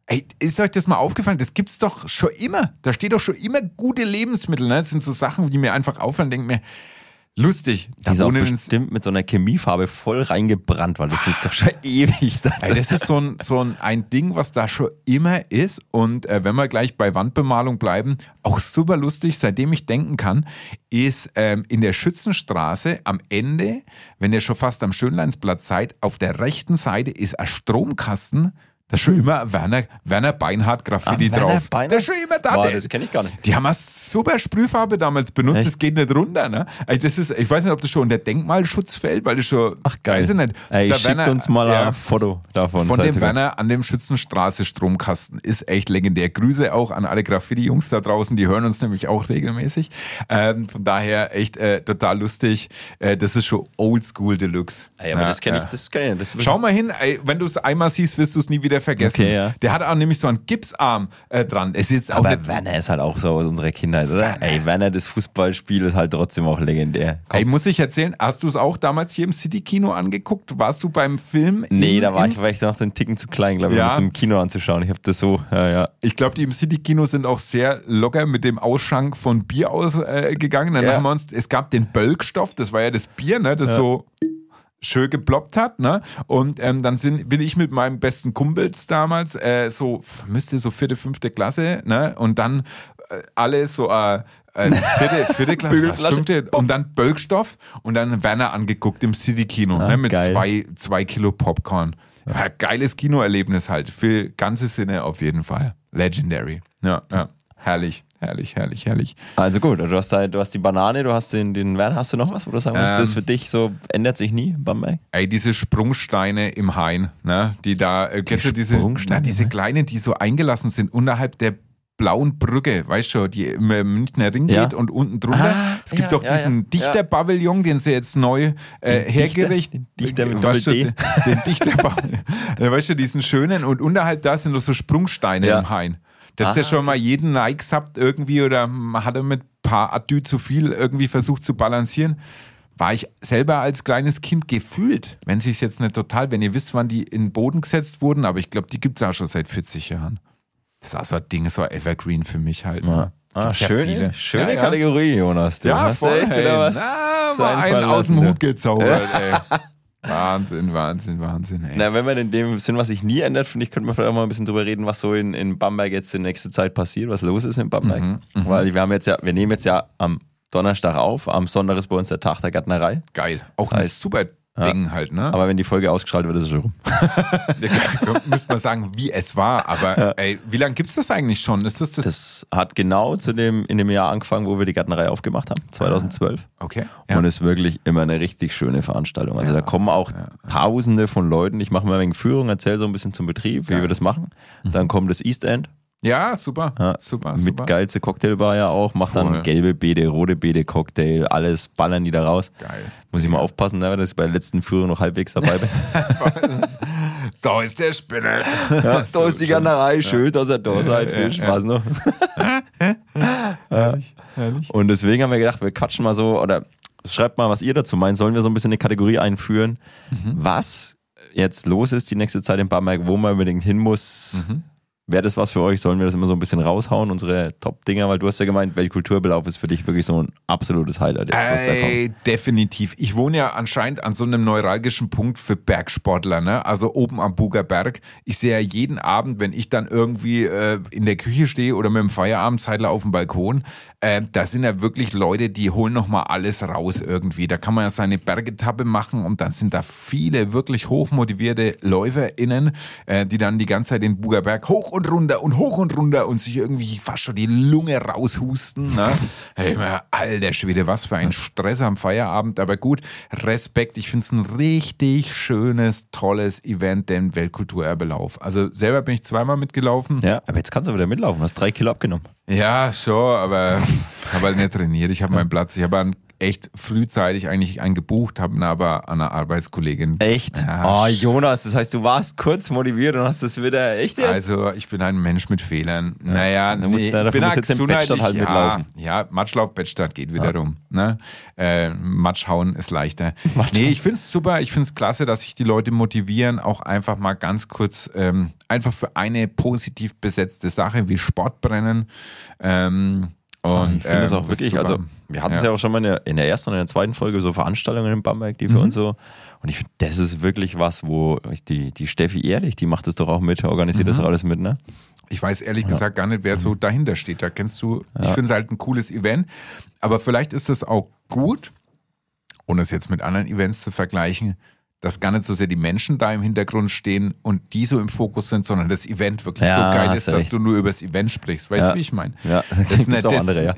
Ey, ist euch das mal aufgefallen? Das gibt's doch schon immer. Da steht doch schon immer gute Lebensmittel. Ne? Das sind so Sachen, die mir einfach auffallen, denke mir, lustig. Die ist auch bestimmt mit so einer Chemiefarbe voll reingebrannt, weil das ist doch schon ewig. Da Ey, das ist so ein, so ein, ein Ding, was da schon immer ist. Und äh, wenn wir gleich bei Wandbemalung bleiben, auch super lustig, seitdem ich denken kann, ist ähm, in der Schützenstraße am Ende, wenn ihr schon fast am Schönleinsplatz seid, auf der rechten Seite ist ein Stromkasten. Da ist schon immer Werner, Werner Beinhardt Graffiti Ah, Werner drauf. Beinhardt? Der ist schon immer da. Boah, der, das kenn ich gar nicht. Die haben eine super Sprühfarbe damals benutzt, Echt? das geht nicht runter. Ne? Also das ist, ich weiß nicht, ob das schon unter Denkmalschutz fällt, weil das schon, Ach geil. weiß ich nicht. Ey, Dieser schickt Werner- uns mal ja, ein Foto davon. von seid dem sogar- Werner an dem Schützenstraße Stromkasten ist echt legendär. Grüße auch an alle Graffiti-Jungs da draußen, die hören uns nämlich auch regelmäßig. Ähm, von daher echt äh, total lustig. Äh, das ist schon Oldschool Deluxe. Ey, aber Ja, das kenne ich, ja. das kenn ich nicht. Das Schau mal hin, ey, wenn du es einmal siehst, wirst du es nie wieder vergessen. Okay, ja. Der hat auch nämlich so einen Gipsarm äh, dran. Es ist jetzt auch Aber nicht, Werner ist halt auch so aus unserer Kindheit, oder? Werner. Ey, Werner, das Fußballspiel ist halt trotzdem auch legendär. Komm. ey, muss ich erzählen, hast du es auch damals hier im City-Kino angeguckt? Warst du beim Film? Nee, im, da war im ich, war ich noch einen Ticken zu klein, glaube ich, Ja. um das im Kino anzuschauen. Ich habe das so, ja, ja. Ich glaube, die im City-Kino sind auch sehr locker mit dem Ausschank von Bier ausgegangen. Äh, gegangen. Dann Ja. haben wir uns, es gab den Bölkstoff, das war ja das Bier, ne, das Ja. so schön geploppt hat, ne? Und ähm, dann sind, bin ich mit meinem besten Kumpels damals, äh, so, müsste so vierte, fünfte Klasse, ne? Und dann äh, alle so, äh, äh, vierte, vierte Klasse, was, Bügelflasche. fünfte, und dann Bölkstoff und dann Werner angeguckt im City-Kino, Ah, ne? Mit geil. zwei, zwei Kilo Popcorn. Ja, geiles Kinoerlebnis halt, für ganze Sinne auf jeden Fall. Legendary. Ja, ja. Herrlich, herrlich, herrlich, herrlich. Also gut, du hast, halt, du hast die Banane, du hast den, den Werner. Hast du noch was, wo du sagen musst, Ähm. das für dich so ändert sich nie, Bamberg? Ey, diese Sprungsteine im Hain, ne, die da, äh, kennst du diese, Sprungsteine na, diese im Hain? kleinen, die so eingelassen sind unterhalb der blauen Brücke, weißt du, die im Münchner Ring Ja. geht und unten drunter. Ah, es gibt ja, doch ja, diesen ja. Dichterpavillon, den sie jetzt neu äh, Den hergerichtet Dichter? Den Dichter mit weißt du, Doppel-D? Den, den Dichterpavillon. Äh, weißt du, diesen schönen und unterhalb da sind noch so Sprungsteine Ja. im Hain. Das hat ja Ah, schon mal jeden Nike gehabt irgendwie oder hat er mit ein paar Adü zu viel irgendwie versucht zu balancieren. War ich selber als kleines Kind gefühlt, wenn sie es jetzt nicht total, wenn ihr wisst, wann die in den Boden gesetzt wurden, aber ich glaube, die gibt es auch schon seit vierzig Jahren. Das ist auch so ein Ding, so ein Evergreen für mich halt. Ne? Ah, Gibt's ja schön, viele. schöne Ja, ja. Kategorie, Jonas. Du Ja, hast voll, echt hey. wieder was Na, mal einen einfallen aus dem lassen, Hut du. gezaubert, ey. Wahnsinn, Wahnsinn, Wahnsinn, ey. Na, wenn man in dem Sinn, was sich nie ändert, finde ich, könnte man vielleicht auch mal ein bisschen drüber reden, was so in, in Bamberg jetzt in nächster Zeit passiert, was los ist in Bamberg. Mhm, Weil wir haben jetzt ja, wir nehmen jetzt ja am Donnerstag auf, am Sonntag ist bei uns der Tag der Gärtnerei. Geil. Auch ein Heißt- super Ding halt, ne? Aber wenn die Folge ausgestrahlt wird, ist es schon rum. Müsste man sagen, wie es war. Aber ey, wie lange gibt es das eigentlich schon? Ist das das? Das hat genau zu dem, in dem Jahr angefangen, wo wir die Gärtnerei aufgemacht haben, zweitausendzwölf. Okay. Und ist wirklich immer eine richtig schöne Veranstaltung. Also da kommen auch Tausende von Leuten. Ich mache mal ein wenig Führung, erzähle so ein bisschen zum Betrieb, wie Geil. wir das machen. Dann kommt das East End. Ja, super. Ja, super, mit super. geilste Cocktailbar ja auch, macht Voll. dann gelbe Beete, rote Beete, Cocktail, alles ballern die da raus. Geil. Muss ich mal aufpassen, ne, dass ich bei der letzten Führung noch halbwegs dabei bin. Da ist der Spinner. Ja, da ist die Gärtnerei, schön, dass ihr da seid, ja, viel Spaß noch. Herrlich, herrlich. Und deswegen haben wir gedacht, wir quatschen mal so, oder schreibt mal, was ihr dazu meint, sollen wir so ein bisschen eine Kategorie einführen, was jetzt los ist die nächste Zeit in Bamberg, wo man unbedingt hin muss. Wäre das was für euch? Sollen wir das immer so ein bisschen raushauen, unsere Top-Dinger? Weil du hast ja gemeint, Weltkulturbelauf ist für dich wirklich so ein absolutes Highlight jetzt, was da kommt. Ey, definitiv. Ich wohne ja anscheinend an so einem neuralgischen Punkt für Bergsportler, ne? Also oben am Buger Berg. Ich sehe ja jeden Abend, wenn ich dann irgendwie äh, in der Küche stehe oder mit dem Feierabendzeitler auf dem Balkon, äh, da sind ja wirklich Leute, die holen nochmal alles raus irgendwie. Da kann man ja seine Bergetappe machen und dann sind da viele wirklich hochmotivierte LäuferInnen, äh, die dann die ganze Zeit den Buger Berg hoch und runter und hoch und runter und sich irgendwie fast schon die Lunge raushusten. Ne? Hey, alter Schwede, was für ein Stress am Feierabend. Aber gut, Respekt. Ich finde es ein richtig schönes, tolles Event, den Weltkulturerbelauf. Also selber bin ich zweimal mitgelaufen. Ja, aber jetzt kannst du wieder mitlaufen, hast drei Kilo abgenommen. Ja, schon, aber ich habe halt nicht trainiert. Ich habe meinen Platz. Ich habe einen echt frühzeitig eigentlich einen gebucht, habe ihn aber an einer Arbeitskollegin. Echt? Ja, oh, Jonas, das heißt, du warst kurz motiviert und hast das wieder echt jetzt? Also, ich bin ein Mensch mit Fehlern. Ja. Naja, du musst, nee, dafür bin musst jetzt im Bettstadt halt ja, mitlaufen. Ja, Matschlauf, Bettstadt geht wiederum. Ja. Ne? Äh, Matschhauen ist leichter. Nee, ich finde es super, ich finde es klasse, dass sich die Leute motivieren, auch einfach mal ganz kurz, ähm, einfach für eine positiv besetzte Sache wie Sportbrennen. Ähm, Und, ich finde es ähm, auch wirklich, super. also wir hatten es Ja. ja auch schon mal in der, in der ersten und in der zweiten Folge so Veranstaltungen in Bamberg, die für Mhm. uns so, und ich finde, das ist wirklich was, wo ich die, die Steffi Ehrlich, die macht das doch auch mit, organisiert das Mhm. doch alles mit, ne? Ich weiß ehrlich gesagt gar nicht, wer so dahinter steht. Da kennst du, ich finde es halt ein cooles Event, aber vielleicht ist es auch gut, ohne es jetzt mit anderen Events zu vergleichen, dass gar nicht so sehr die Menschen da im Hintergrund stehen und die so im Fokus sind, sondern das Event wirklich Ja, so geil hast ist, du dass recht. du nur über das Event sprichst. Weißt Ja. du, wie ich meine? Ja, Das ist gibt's auch andere, ja.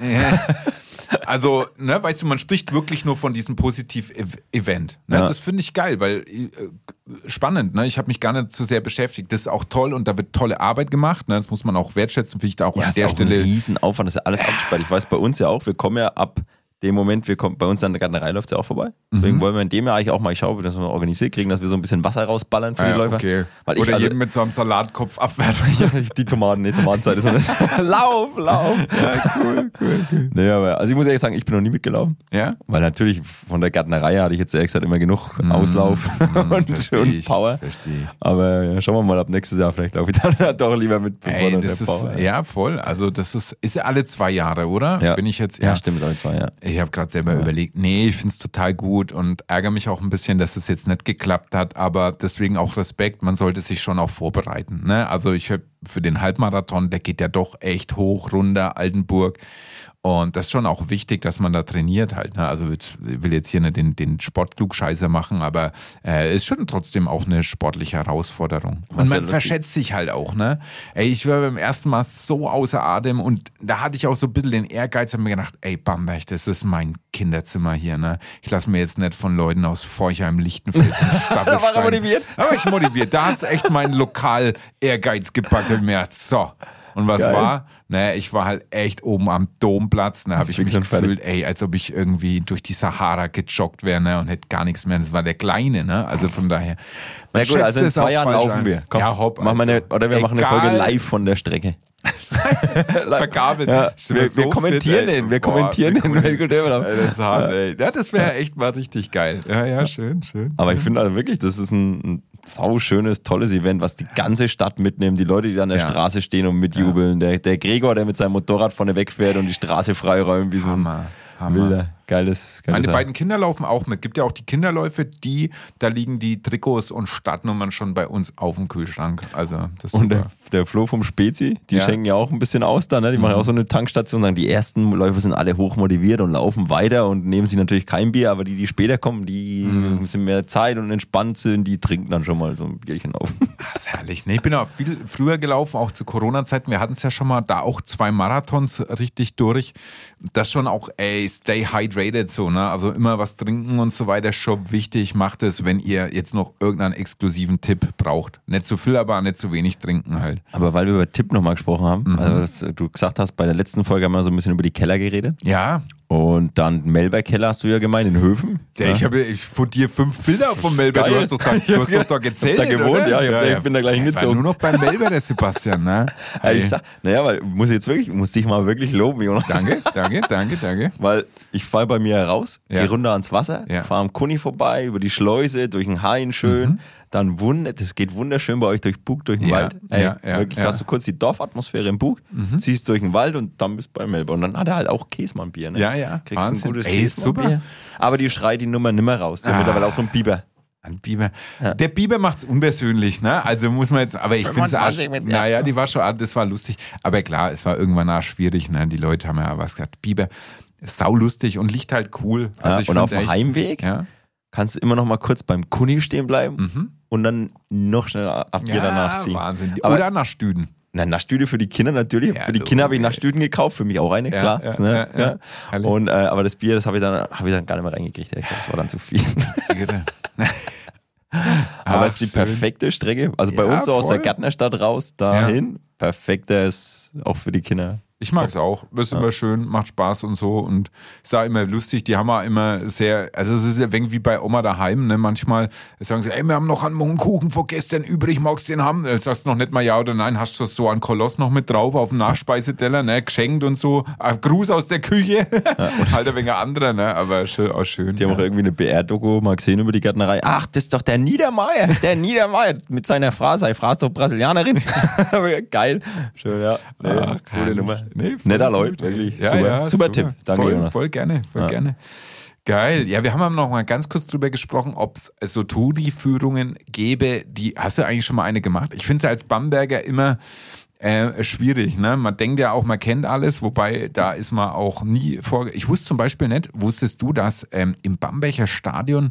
Also, ne, weißt du, man spricht wirklich nur von diesem Positiv-Event. Ne? Ja. Das finde ich geil, weil äh, spannend, ne? Ich habe mich gar nicht so sehr beschäftigt. Das ist auch toll und da wird tolle Arbeit gemacht. Ne? Das muss man auch wertschätzen, finde ich da auch Ja, an ist der auch Stelle. ein Riesenaufwand, das ist ja alles abgesperrt. Ich weiß bei uns ja auch, wir kommen ja ab dem Moment, wir kommen, bei uns an der Gärtnerei läuft es ja auch vorbei. Deswegen Mhm. wollen wir in dem Jahr eigentlich auch mal, ich schaue, dass wir organisiert kriegen, dass wir so ein bisschen Wasser rausballern für Ah, die ja, Läufer. okay. Weil ich, Oder also, jeden mit so einem Salatkopf abwerfen. die Tomaten, nee, Tomatenzeit ist noch nicht. Lauf, lauf. Ja, cool, cool, cool. Nee, aber, also ich muss ehrlich sagen, ich bin noch nie mitgelaufen. Ja? Weil natürlich von der Gärtnerei hatte ich jetzt ehrlich gesagt immer genug Auslauf und, versteh und ich, Power. versteh ich. Aber ja, schauen wir mal ab nächstes Jahr, vielleicht laufe ich dann doch lieber mit bevor Ey, dann das der ist, Power. ja, voll. Also, das ist, ist ja alle zwei Jahre, oder? Ja. Bin ich jetzt, Ja, stimmt, aber zwei, ja. Ich habe gerade selber Ja. überlegt, nee, ich finde es total gut und ärgere mich auch ein bisschen, dass es jetzt nicht geklappt hat, aber deswegen auch Respekt, man sollte sich schon auch vorbereiten. Ne? Also ich habe für den Halbmarathon, der geht ja doch echt hoch, runter, Altenburg. Und das ist schon auch wichtig, dass man da trainiert halt. Ne? Also ich will jetzt hier nicht den, den Sportklugscheißer machen, aber äh, ist schon trotzdem auch eine sportliche Herausforderung. Und Was ja man lustig- verschätzt sich halt auch. Ne? Ey, ich war beim ersten Mal so außer Atem und da hatte ich auch so ein bisschen den Ehrgeiz, habe mir gedacht, ey Bamberg, das ist mein Kinderzimmer hier. Ne? Ich lasse mir jetzt nicht von Leuten aus Forchheim, Lichtenfels und Staffelstein. War er motiviert? Da war ich motiviert. Da hat es echt meinen Lokal-Ehrgeiz gepackt und mir gedacht, so. Und was Geil. war? Naja, ich war halt echt oben am Domplatz. Da habe ich Fix mich und fertig. gefühlt, ey, als ob ich irgendwie durch die Sahara gejoggt wäre, ne, und hätte gar nichts mehr. Das war der Kleine, ne? Also von daher. Na gut, also in schätzt es auch zwei Jahren falsch laufen ein. wir. Komm, ja, hopp. machen wir eine, also. oder wir machen eine Egal. Folge live von der Strecke. Verkabelt. Ja, Ich bin wir, so wir kommentieren fit, ey. den, wir Boah, kommentieren wir den. kommentieren- Wenn Ey, das ist hart, ey. Ja, das wäre echt mal richtig geil. Ja, ja, schön, schön. Aber ich finde also wirklich, das ist ein, ein sauschönes, tolles Event, was die ganze Stadt mitnimmt. Die Leute, die da an der Ja. Straße stehen und mitjubeln. Der, der Gregor, der mit seinem Motorrad vorne wegfährt und die Straße freiräumt, wie so ein Hammer, Hammer. wilder, geiles, geiles Meine beiden Kinder laufen auch mit. Gibt ja auch die Kinderläufe, die, da liegen die Trikots und Startnummern schon bei uns auf dem Kühlschrank. Also, das ist Und der, super. der Flo vom Spezi, die Ja. schenken ja auch ein bisschen aus da, ne? Die machen auch so eine Tankstation, sagen, die ersten Läufer sind alle hochmotiviert und laufen weiter und nehmen sich natürlich kein Bier, aber die, die später kommen, die ein bisschen mehr Zeit und entspannt sind, die trinken dann schon mal so ein Bierchen auf. Das ist herrlich. Nee, ich bin auch viel früher gelaufen, auch zu Corona-Zeiten. Wir hatten es ja schon mal da auch zwei Marathons richtig durch. Das schon auch, ey, stay hydrated so, ne? Also immer was trinken und so weiter, schon wichtig. Macht es, wenn ihr jetzt noch irgendeinen exklusiven Tipp braucht. Nicht zu viel, aber nicht zu wenig trinken halt. Aber weil wir über Tipp nochmal gesprochen haben, Mhm. also das, du gesagt hast, bei der letzten Folge haben wir so ein bisschen über die Keller geredet. Ja, Und dann Melberg-Keller hast du ja gemeint, in Höfen. ja, ich habe ich von dir fünf Bilder vom Melber. Du Geil. hast doch da, du hast doch da gezählt. da gewohnt, oder? ja, ich hab da- ich bin da gleich Ich war hingezogen. nur noch beim Melber, der Sebastian, ne? Ja, ich sag, naja, weil muss ich jetzt wirklich, muss dich mal wirklich loben, Jonas. Danke, danke, danke, danke. Weil ich fahre bei mir raus, Ja. gehe runter ans Wasser, Ja. fahre am Kuni vorbei, über die Schleuse, durch den Hain schön, Mhm. dann wund, das geht wunderschön bei euch durch Bug, durch den Ja, Wald. Ey, ja, ja, wirklich ja. hast du kurz die Dorfatmosphäre im Bug, ziehst durch den Wald und dann bist du bei Melbourne. Und dann hat er halt auch Käsmannbier. Ne? Ja, ja. Kriegst Wahnsinn. ein gutes Ey, ist Käsmannbier. super. Aber die schreit die Nummer nimmer raus. Die haben Ah. mittlerweile auch so ein Biber. Ein Biber. Der Biber macht's unpersönlich, ne? Also muss man jetzt, aber ich finde fünfundzwanzig mit- es, naja, die war schon, das war lustig. Aber klar, es war irgendwann auch schwierig, ne? Die Leute haben ja was gesagt. Biber, sau lustig und liegt halt cool. Also Ja, ich und find auf dem echt- Heimweg Ja. kannst du immer noch mal kurz beim Kuni stehen bleiben Mhm. und dann noch schneller ab Bier danach ziehen. Wahnsinn. Aber- Oder nach Stüden. Na, Naschstüde für die Kinder natürlich. Ja, für die du, Kinder habe ich ey. Naschstüden gekauft, für mich auch eine, Ja, klar. ja, ne? ja, ja. Herrlich. Und, äh, aber das Bier, das habe ich, dann- hab ich dann gar nicht mehr reingekriegt. ehrlich gesagt. Das war dann zu viel. aber es ist die schön. perfekte Strecke. Also bei Ja, uns so aus der voll. Gärtnerstadt raus, dahin. Perfektes, auch für die Kinder. Ich mag es auch. Ist ja. immer schön, macht Spaß und so und ist auch immer lustig. Die haben auch immer sehr, also es ist ja wenig wie bei Oma daheim, ne? Manchmal sagen sie, ey, wir haben noch einen Mohnkuchen von gestern übrig, magst du den haben? Du sagst noch nicht mal ja oder nein, hast du so einen Koloss noch mit drauf auf dem Nachspeiseteller, ne? Geschenkt und so. Ein Gruß aus der Küche. Ja, halt ein wenig anderer, ne? Aber schön, auch schön. Die ja. haben auch irgendwie eine B R-Doku mal gesehen über die Gärtnerei. Ach, das ist doch der Niedermeier, der Niedermeier mit seiner Frau, seine Frau ist doch Brasilianerin. Geil. Schön, ja. Nee, ah, coole Nummer. Nee, Netter Leute, wirklich. Ja, super, ja, super, super Tipp. Danke, voll, Jonas. Voll gerne, voll ja. gerne. Geil. Ja, wir haben noch mal ganz kurz drüber gesprochen, ob es so Touri-Führungen gäbe. Die, hast du eigentlich schon mal eine gemacht? Ich finde es als Bamberger immer äh, schwierig. Ne? Man denkt ja auch, man kennt alles, wobei da ist man auch nie vor. Ich wusste zum Beispiel nicht, wusstest du, dass ähm, im Bamberger Stadion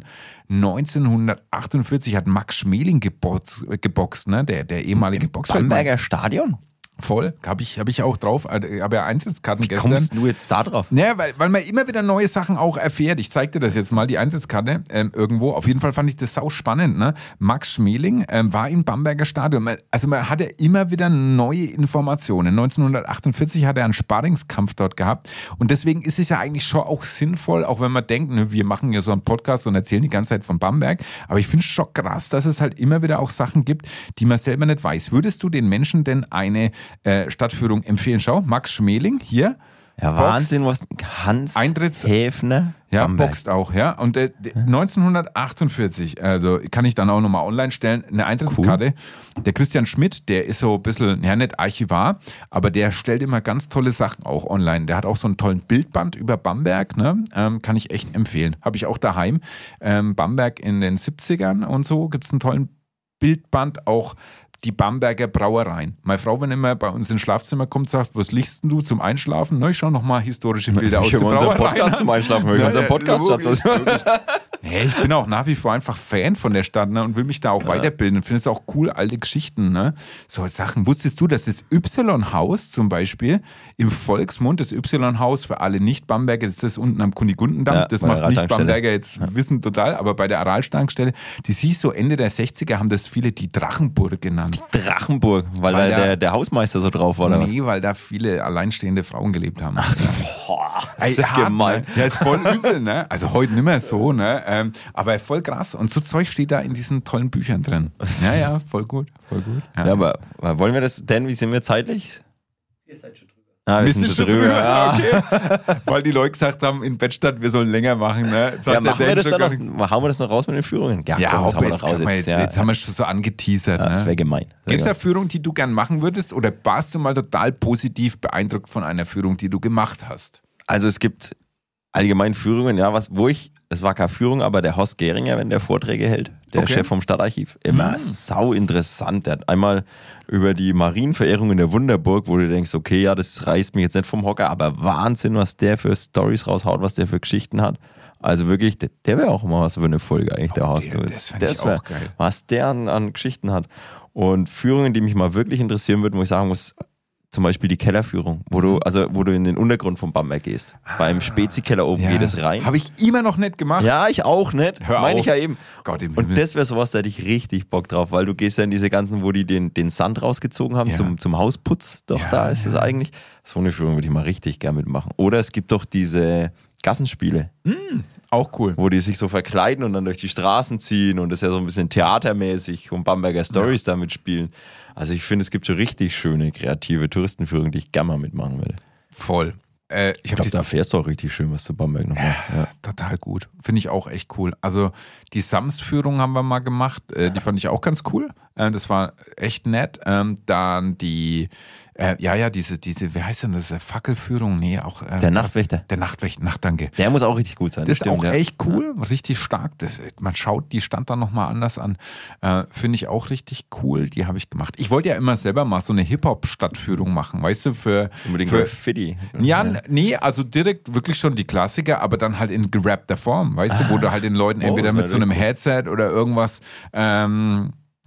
neunzehnhundertachtundvierzig hat Max Schmeling geboxt, geboxt ne? der, der ehemalige Im Boxfeldmann. Bamberger Stadion? Voll, habe ich, hab ich auch drauf. Ich habe ja Eintrittskarten Wie gestern. kommst du jetzt da drauf? Naja, weil, weil man immer wieder neue Sachen auch erfährt. Ich zeig dir das jetzt mal, die Eintrittskarte ähm, irgendwo. Auf jeden Fall fand ich das sau spannend. Ne? Max Schmeling ähm, war im Bamberger Stadion. Also man hatte immer wieder neue Informationen. neunzehnhundertachtundvierzig hat er einen Sparringskampf dort gehabt. Und deswegen ist es ja eigentlich schon auch sinnvoll, auch wenn man denkt, ne, wir machen ja so einen Podcast und erzählen die ganze Zeit von Bamberg. Aber ich finde es schon krass, dass es halt immer wieder auch Sachen gibt, die man selber nicht weiß. Würdest du den Menschen denn eine Äh, Stadtführung empfehlen? Schau, Max Schmeling hier. Ja, Wahnsinn, was Hans Eintritts Häfner. Ja, Bamberg. boxt auch, ja. Und äh, neunzehnhundertachtundvierzig, also kann ich dann auch nochmal online stellen, eine Eintrittskarte. Cool. Der Christian Schmidt, der ist so ein bisschen, ja nicht Archivar, aber der stellt immer ganz tolle Sachen auch online. Der hat auch so einen tollen Bildband über Bamberg, ne? Ähm, kann ich echt empfehlen. Habe ich auch daheim. Ähm, Bamberg in den siebzigern und so gibt es einen tollen Bildband, auch die Bamberger Brauereien. Meine Frau, wenn immer bei uns ins Schlafzimmer kommt, sagt, was liegst denn du zum Einschlafen? Na, ich schaue nochmal historische Bilder aus der Brauerei. Podcast zum Einschlafen, höre ich unseren Podcast. Logisch, logisch. Nee, ich bin auch nach wie vor einfach Fan von der Stadt, ne, und will mich da auch ja. weiterbilden. Finde es auch cool, alte Geschichten. Ne? So Sachen. Wusstest du, dass das Y-Haus zum Beispiel im Volksmund, das Y-Haus für alle Nicht-Bamberger, das ist das unten am Kunigundendamm, ja, das macht Nicht-Bamberger jetzt ja. wissen total, aber bei der Aralstankstelle, die siehst so Ende der sechziger haben das viele die Drachenburg genannt. Die Drachenburg, weil, weil da der, der Hausmeister so drauf war, oder nee, was? weil da viele alleinstehende Frauen gelebt haben. Ach so, boah, das ist ja gemein. Ja, ist voll übel, ne? Also heute nicht mehr so, ne? Ähm, aber voll krass. Und so Zeug steht da in diesen tollen Büchern drin. Ja, ja, voll gut, voll gut. Ja, ja aber wollen wir das, denn wie sind wir zeitlich? Ihr seid schon drüber. Ah, wir sind schon drüber. drüber. Ja. Okay. Weil die Leute gesagt haben, in Bettstadt, wir sollen länger machen. Ne? Ja, machen wir das dann noch, hauen wir das noch raus mit den Führungen? Ja, ja, komm, jetzt, raus jetzt, jetzt, ja. jetzt haben wir schon so angeteasert. Ja, ne? Das wäre gemein. Gibt es eine Führung, die du gern machen würdest, oder warst du mal total positiv beeindruckt von einer Führung, die du gemacht hast? Also es gibt allgemein Führungen, ja, was, wo ich, es war keine Führung, aber der Horst Gehringer, wenn der Vorträge hält, der okay. Chef vom Stadtarchiv, immer mhm. sau interessant. Der hat einmal über die Marienverehrung in der Wunderburg, wo du denkst, okay, ja, das reißt mich jetzt nicht vom Hocker, aber Wahnsinn, was der für Storys raushaut, was der für Geschichten hat. Also wirklich, der, der wäre auch immer was für eine Folge eigentlich, der oh, Horst. Der, das fände ich auch geil. Was der an, an Geschichten hat. Und Führungen, die mich mal wirklich interessieren würden, wo ich sagen muss, zum Beispiel die Kellerführung, wo du, also wo du in den Untergrund vom Bamberg gehst. Ah, Beim Spezi-Keller oben ja. geht es rein. Habe ich immer noch nicht gemacht. Ja, ich auch nicht. Hör Meine auf. ich ja eben. Gott im Und das wäre sowas, da hätte ich richtig Bock drauf, weil du gehst ja in diese ganzen, wo die den, den Sand rausgezogen haben, ja. zum, zum Hausputz. Doch, ja, da ist es ja. eigentlich. So eine Führung würde ich mal richtig gerne mitmachen. Oder es gibt doch diese Gassenspiele. Mm, auch cool. Wo die sich so verkleiden und dann durch die Straßen ziehen und das ist ja so ein bisschen theatermäßig und Bamberger Stories ja. damit spielen. Also ich finde, es gibt so richtig schöne, kreative Touristenführungen, die ich gerne mal mitmachen würde. Voll. Äh, ich ich glaube, da fährst du auch richtig schön was zu Bamberg nochmal. Ja, ja. Total gut. Finde ich auch echt cool. Also die Sams-Führung haben wir mal gemacht. Äh, die fand ich auch ganz cool. Äh, das war echt nett. Ähm, dann die, äh, ja, ja, diese, diese, wie heißt denn das? Fackelführung? Nee, auch. Äh, der Nachtwächter. Der Nachtwächter, Nachtdanke. Der muss auch richtig gut sein. Das, das ist stimmt, auch ja. echt cool, richtig stark. Das, man schaut die Stand dann nochmal anders an. Äh, Finde ich auch richtig cool. Die habe ich gemacht. Ich wollte ja immer selber mal so eine Hip-Hop-Stadtführung machen, weißt du, für. Unbedingt für Fiddy. Ja, ja, nee, also direkt wirklich schon die Klassiker, aber dann halt in gerappter Form, weißt ah. du, wo du halt den Leuten entweder oh, mit so einem Headset oder irgendwas ähm,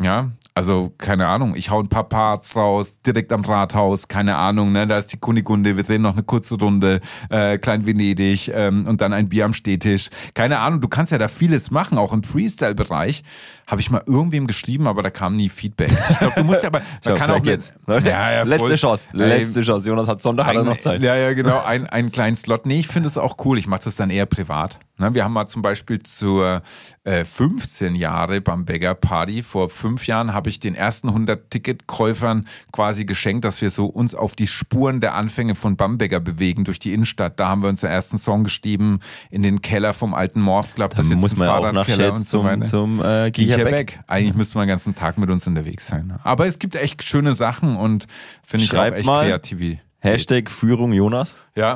Ja, also keine Ahnung, ich hau ein paar Parts raus, direkt am Rathaus, keine Ahnung, ne, da ist die Kunigunde, wir drehen noch eine kurze Runde, äh, Klein Venedig ähm, und dann ein Bier am Stehtisch. Keine Ahnung, du kannst ja da vieles machen, auch im Freestyle-Bereich. Habe ich mal irgendwem geschrieben, aber da kam nie Feedback. Ich glaube, du musst ja aber, man kann auch jetzt. Ja, ja, letzte voll. Chance, letzte Chance. Jonas hat Sonntag, hat er noch Zeit. Ja, ja, genau, ein, einen kleinen Slot. Nee, ich finde es auch cool, ich mache das dann eher privat. Ne, wir haben mal zum Beispiel zur äh, fünfzehn Jahre Bamberger Party, vor fünf Jahren habe ich den ersten hundert Ticketkäufern quasi geschenkt, dass wir so uns auf die Spuren der Anfänge von Bamberger bewegen durch die Innenstadt. Da haben wir unseren ersten Song geschrieben in den Keller vom alten Morph Club. Das ist muss jetzt man ja auch Fahrradkeller nachher und so weiter. zum, zum äh, Giecherbeck. Eigentlich müsste man den ganzen Tag mit uns unterwegs sein. Aber es gibt echt schöne Sachen und finde ich auch Schreibt echt mal. kreativ. Hashtag Führung Jonas. Ja.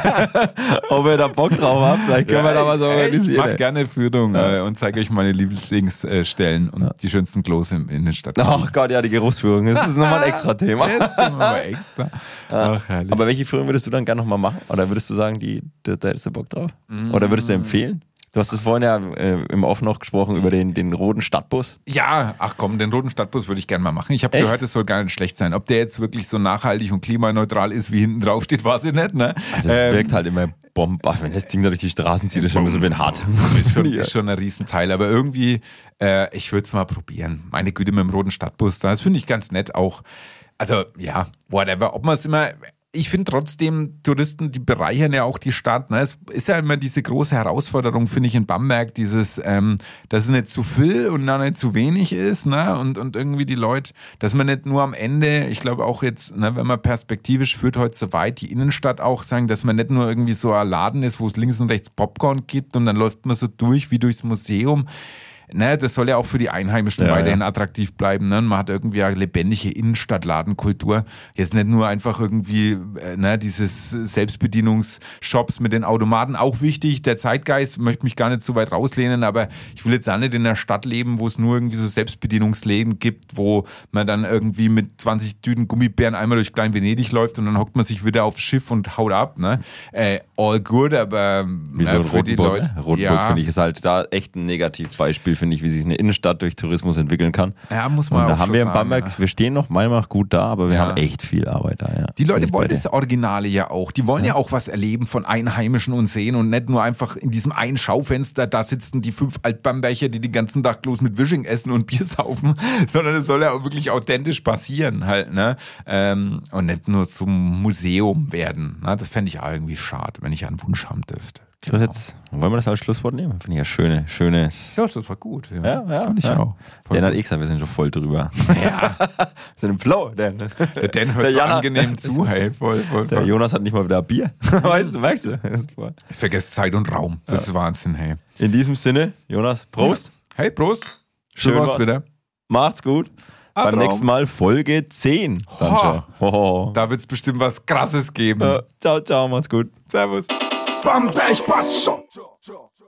Ob ihr da Bock drauf habt, vielleicht können wir da mal so organisieren. Ich mach gerne Führung äh, und zeige euch meine Lieblingsstellen und ja. die schönsten Klos in, in der Stadt. Ach Gott, ja, die Geruchsführung. Das ist nochmal ein extra Thema. Das ist nochmal extra. Ach, herrlich. Aber welche Führung würdest du dann gerne nochmal machen? Oder würdest du sagen, die, da, da hättest du Bock drauf? Mm. Oder würdest du empfehlen? Du hast es vorhin ja äh, im Off noch gesprochen über den, den roten Stadtbus. Ja, ach komm, den roten Stadtbus würde ich gerne mal machen. Ich habe gehört, es soll gar nicht schlecht sein. Ob der jetzt wirklich so nachhaltig und klimaneutral ist, wie hinten drauf steht, weiß ich nicht. Ne? Also es ähm, wirkt halt immer bombar, wenn das Ding da durch die Straßen zieht, ist schon so wie ein hart. Ist schon, ist schon ein Riesenteil, aber irgendwie, äh, ich würde es mal probieren. Meine Güte, mit dem roten Stadtbus, das finde ich ganz nett auch. Also ja, whatever, ob man es immer... Ich finde trotzdem, Touristen, die bereichern ja auch die Stadt. Ne? Es ist ja immer diese große Herausforderung, finde ich, in Bamberg, dieses, ähm, dass es nicht zu viel und dann nicht zu wenig ist, ne? und, und irgendwie die Leute, dass man nicht nur am Ende, ich glaube auch jetzt, ne, wenn man perspektivisch führt heute so weit, die Innenstadt auch sagen, dass man nicht nur irgendwie so ein Laden ist, wo es links und rechts Popcorn gibt und dann läuft man so durch wie durchs Museum. Ne, das soll ja auch für die Einheimischen ja, weiterhin ja. attraktiv bleiben. Ne? Man hat irgendwie eine lebendige Innenstadtladenkultur. Jetzt nicht nur einfach irgendwie ne, dieses Selbstbedienungsshops mit den Automaten, auch wichtig. Der Zeitgeist, möchte mich gar nicht so weit rauslehnen, aber ich will jetzt auch nicht in einer Stadt leben, wo es nur irgendwie so Selbstbedienungsläden gibt, wo man dann irgendwie mit zwanzig Tüten Gummibären einmal durch Klein Venedig läuft und dann hockt man sich wieder aufs Schiff und haut ab. Ne? Äh, all good, aber wie so äh, ein für die Rotenburg, Leute. Ne? Rotenburg ja. finde ich ist halt da echt ein Negativbeispiel, finde ich, wie sich eine Innenstadt durch Tourismus entwickeln kann. Ja, muss man und da auch haben schon wir in sagen, Bamberg, ja. wir stehen noch manchmal gut da, aber wir Ja. haben echt viel Arbeit da. Ja. Die Leute Bin ich wollen bei das dir. Originale ja auch. Die wollen ja. ja auch was erleben von Einheimischen und sehen und nicht nur einfach in diesem einen Schaufenster, da sitzen die fünf Altbamberger, die den ganzen Tag bloß mit Wishing essen und Bier saufen, sondern es soll ja auch wirklich authentisch passieren halt, ne? Ähm, und nicht nur zum Museum werden. Ne? Das fände ich auch irgendwie schade, wenn ich einen Wunsch haben dürfte. Genau. Das jetzt, wollen wir das als Schlusswort nehmen? Finde ich ja schöne, schönes. Ja, das war gut. Ja, ja, ja fand ich ja. auch. Voll Dan hat eh gesagt, wir sind schon voll drüber. Ja. Wir sind im Flow, Dan. Der Dan hört Der so Jana. angenehm zu, hey, voll, voll, Der voll. Jonas hat nicht mal wieder Bier. Weißt du, merkst du? Ich vergesse Zeit und Raum. Das ja. ist Wahnsinn, hey. In diesem Sinne, Jonas, Prost. Hey, Prost. Schön war's wieder. Macht's gut. Ab Beim Raum. nächsten Mal Folge zehn. Dann ho. Ho. Da wird's bestimmt was Krasses geben. Ja. Ciao, ciao, macht's gut. Servus. Bamberg passt schon.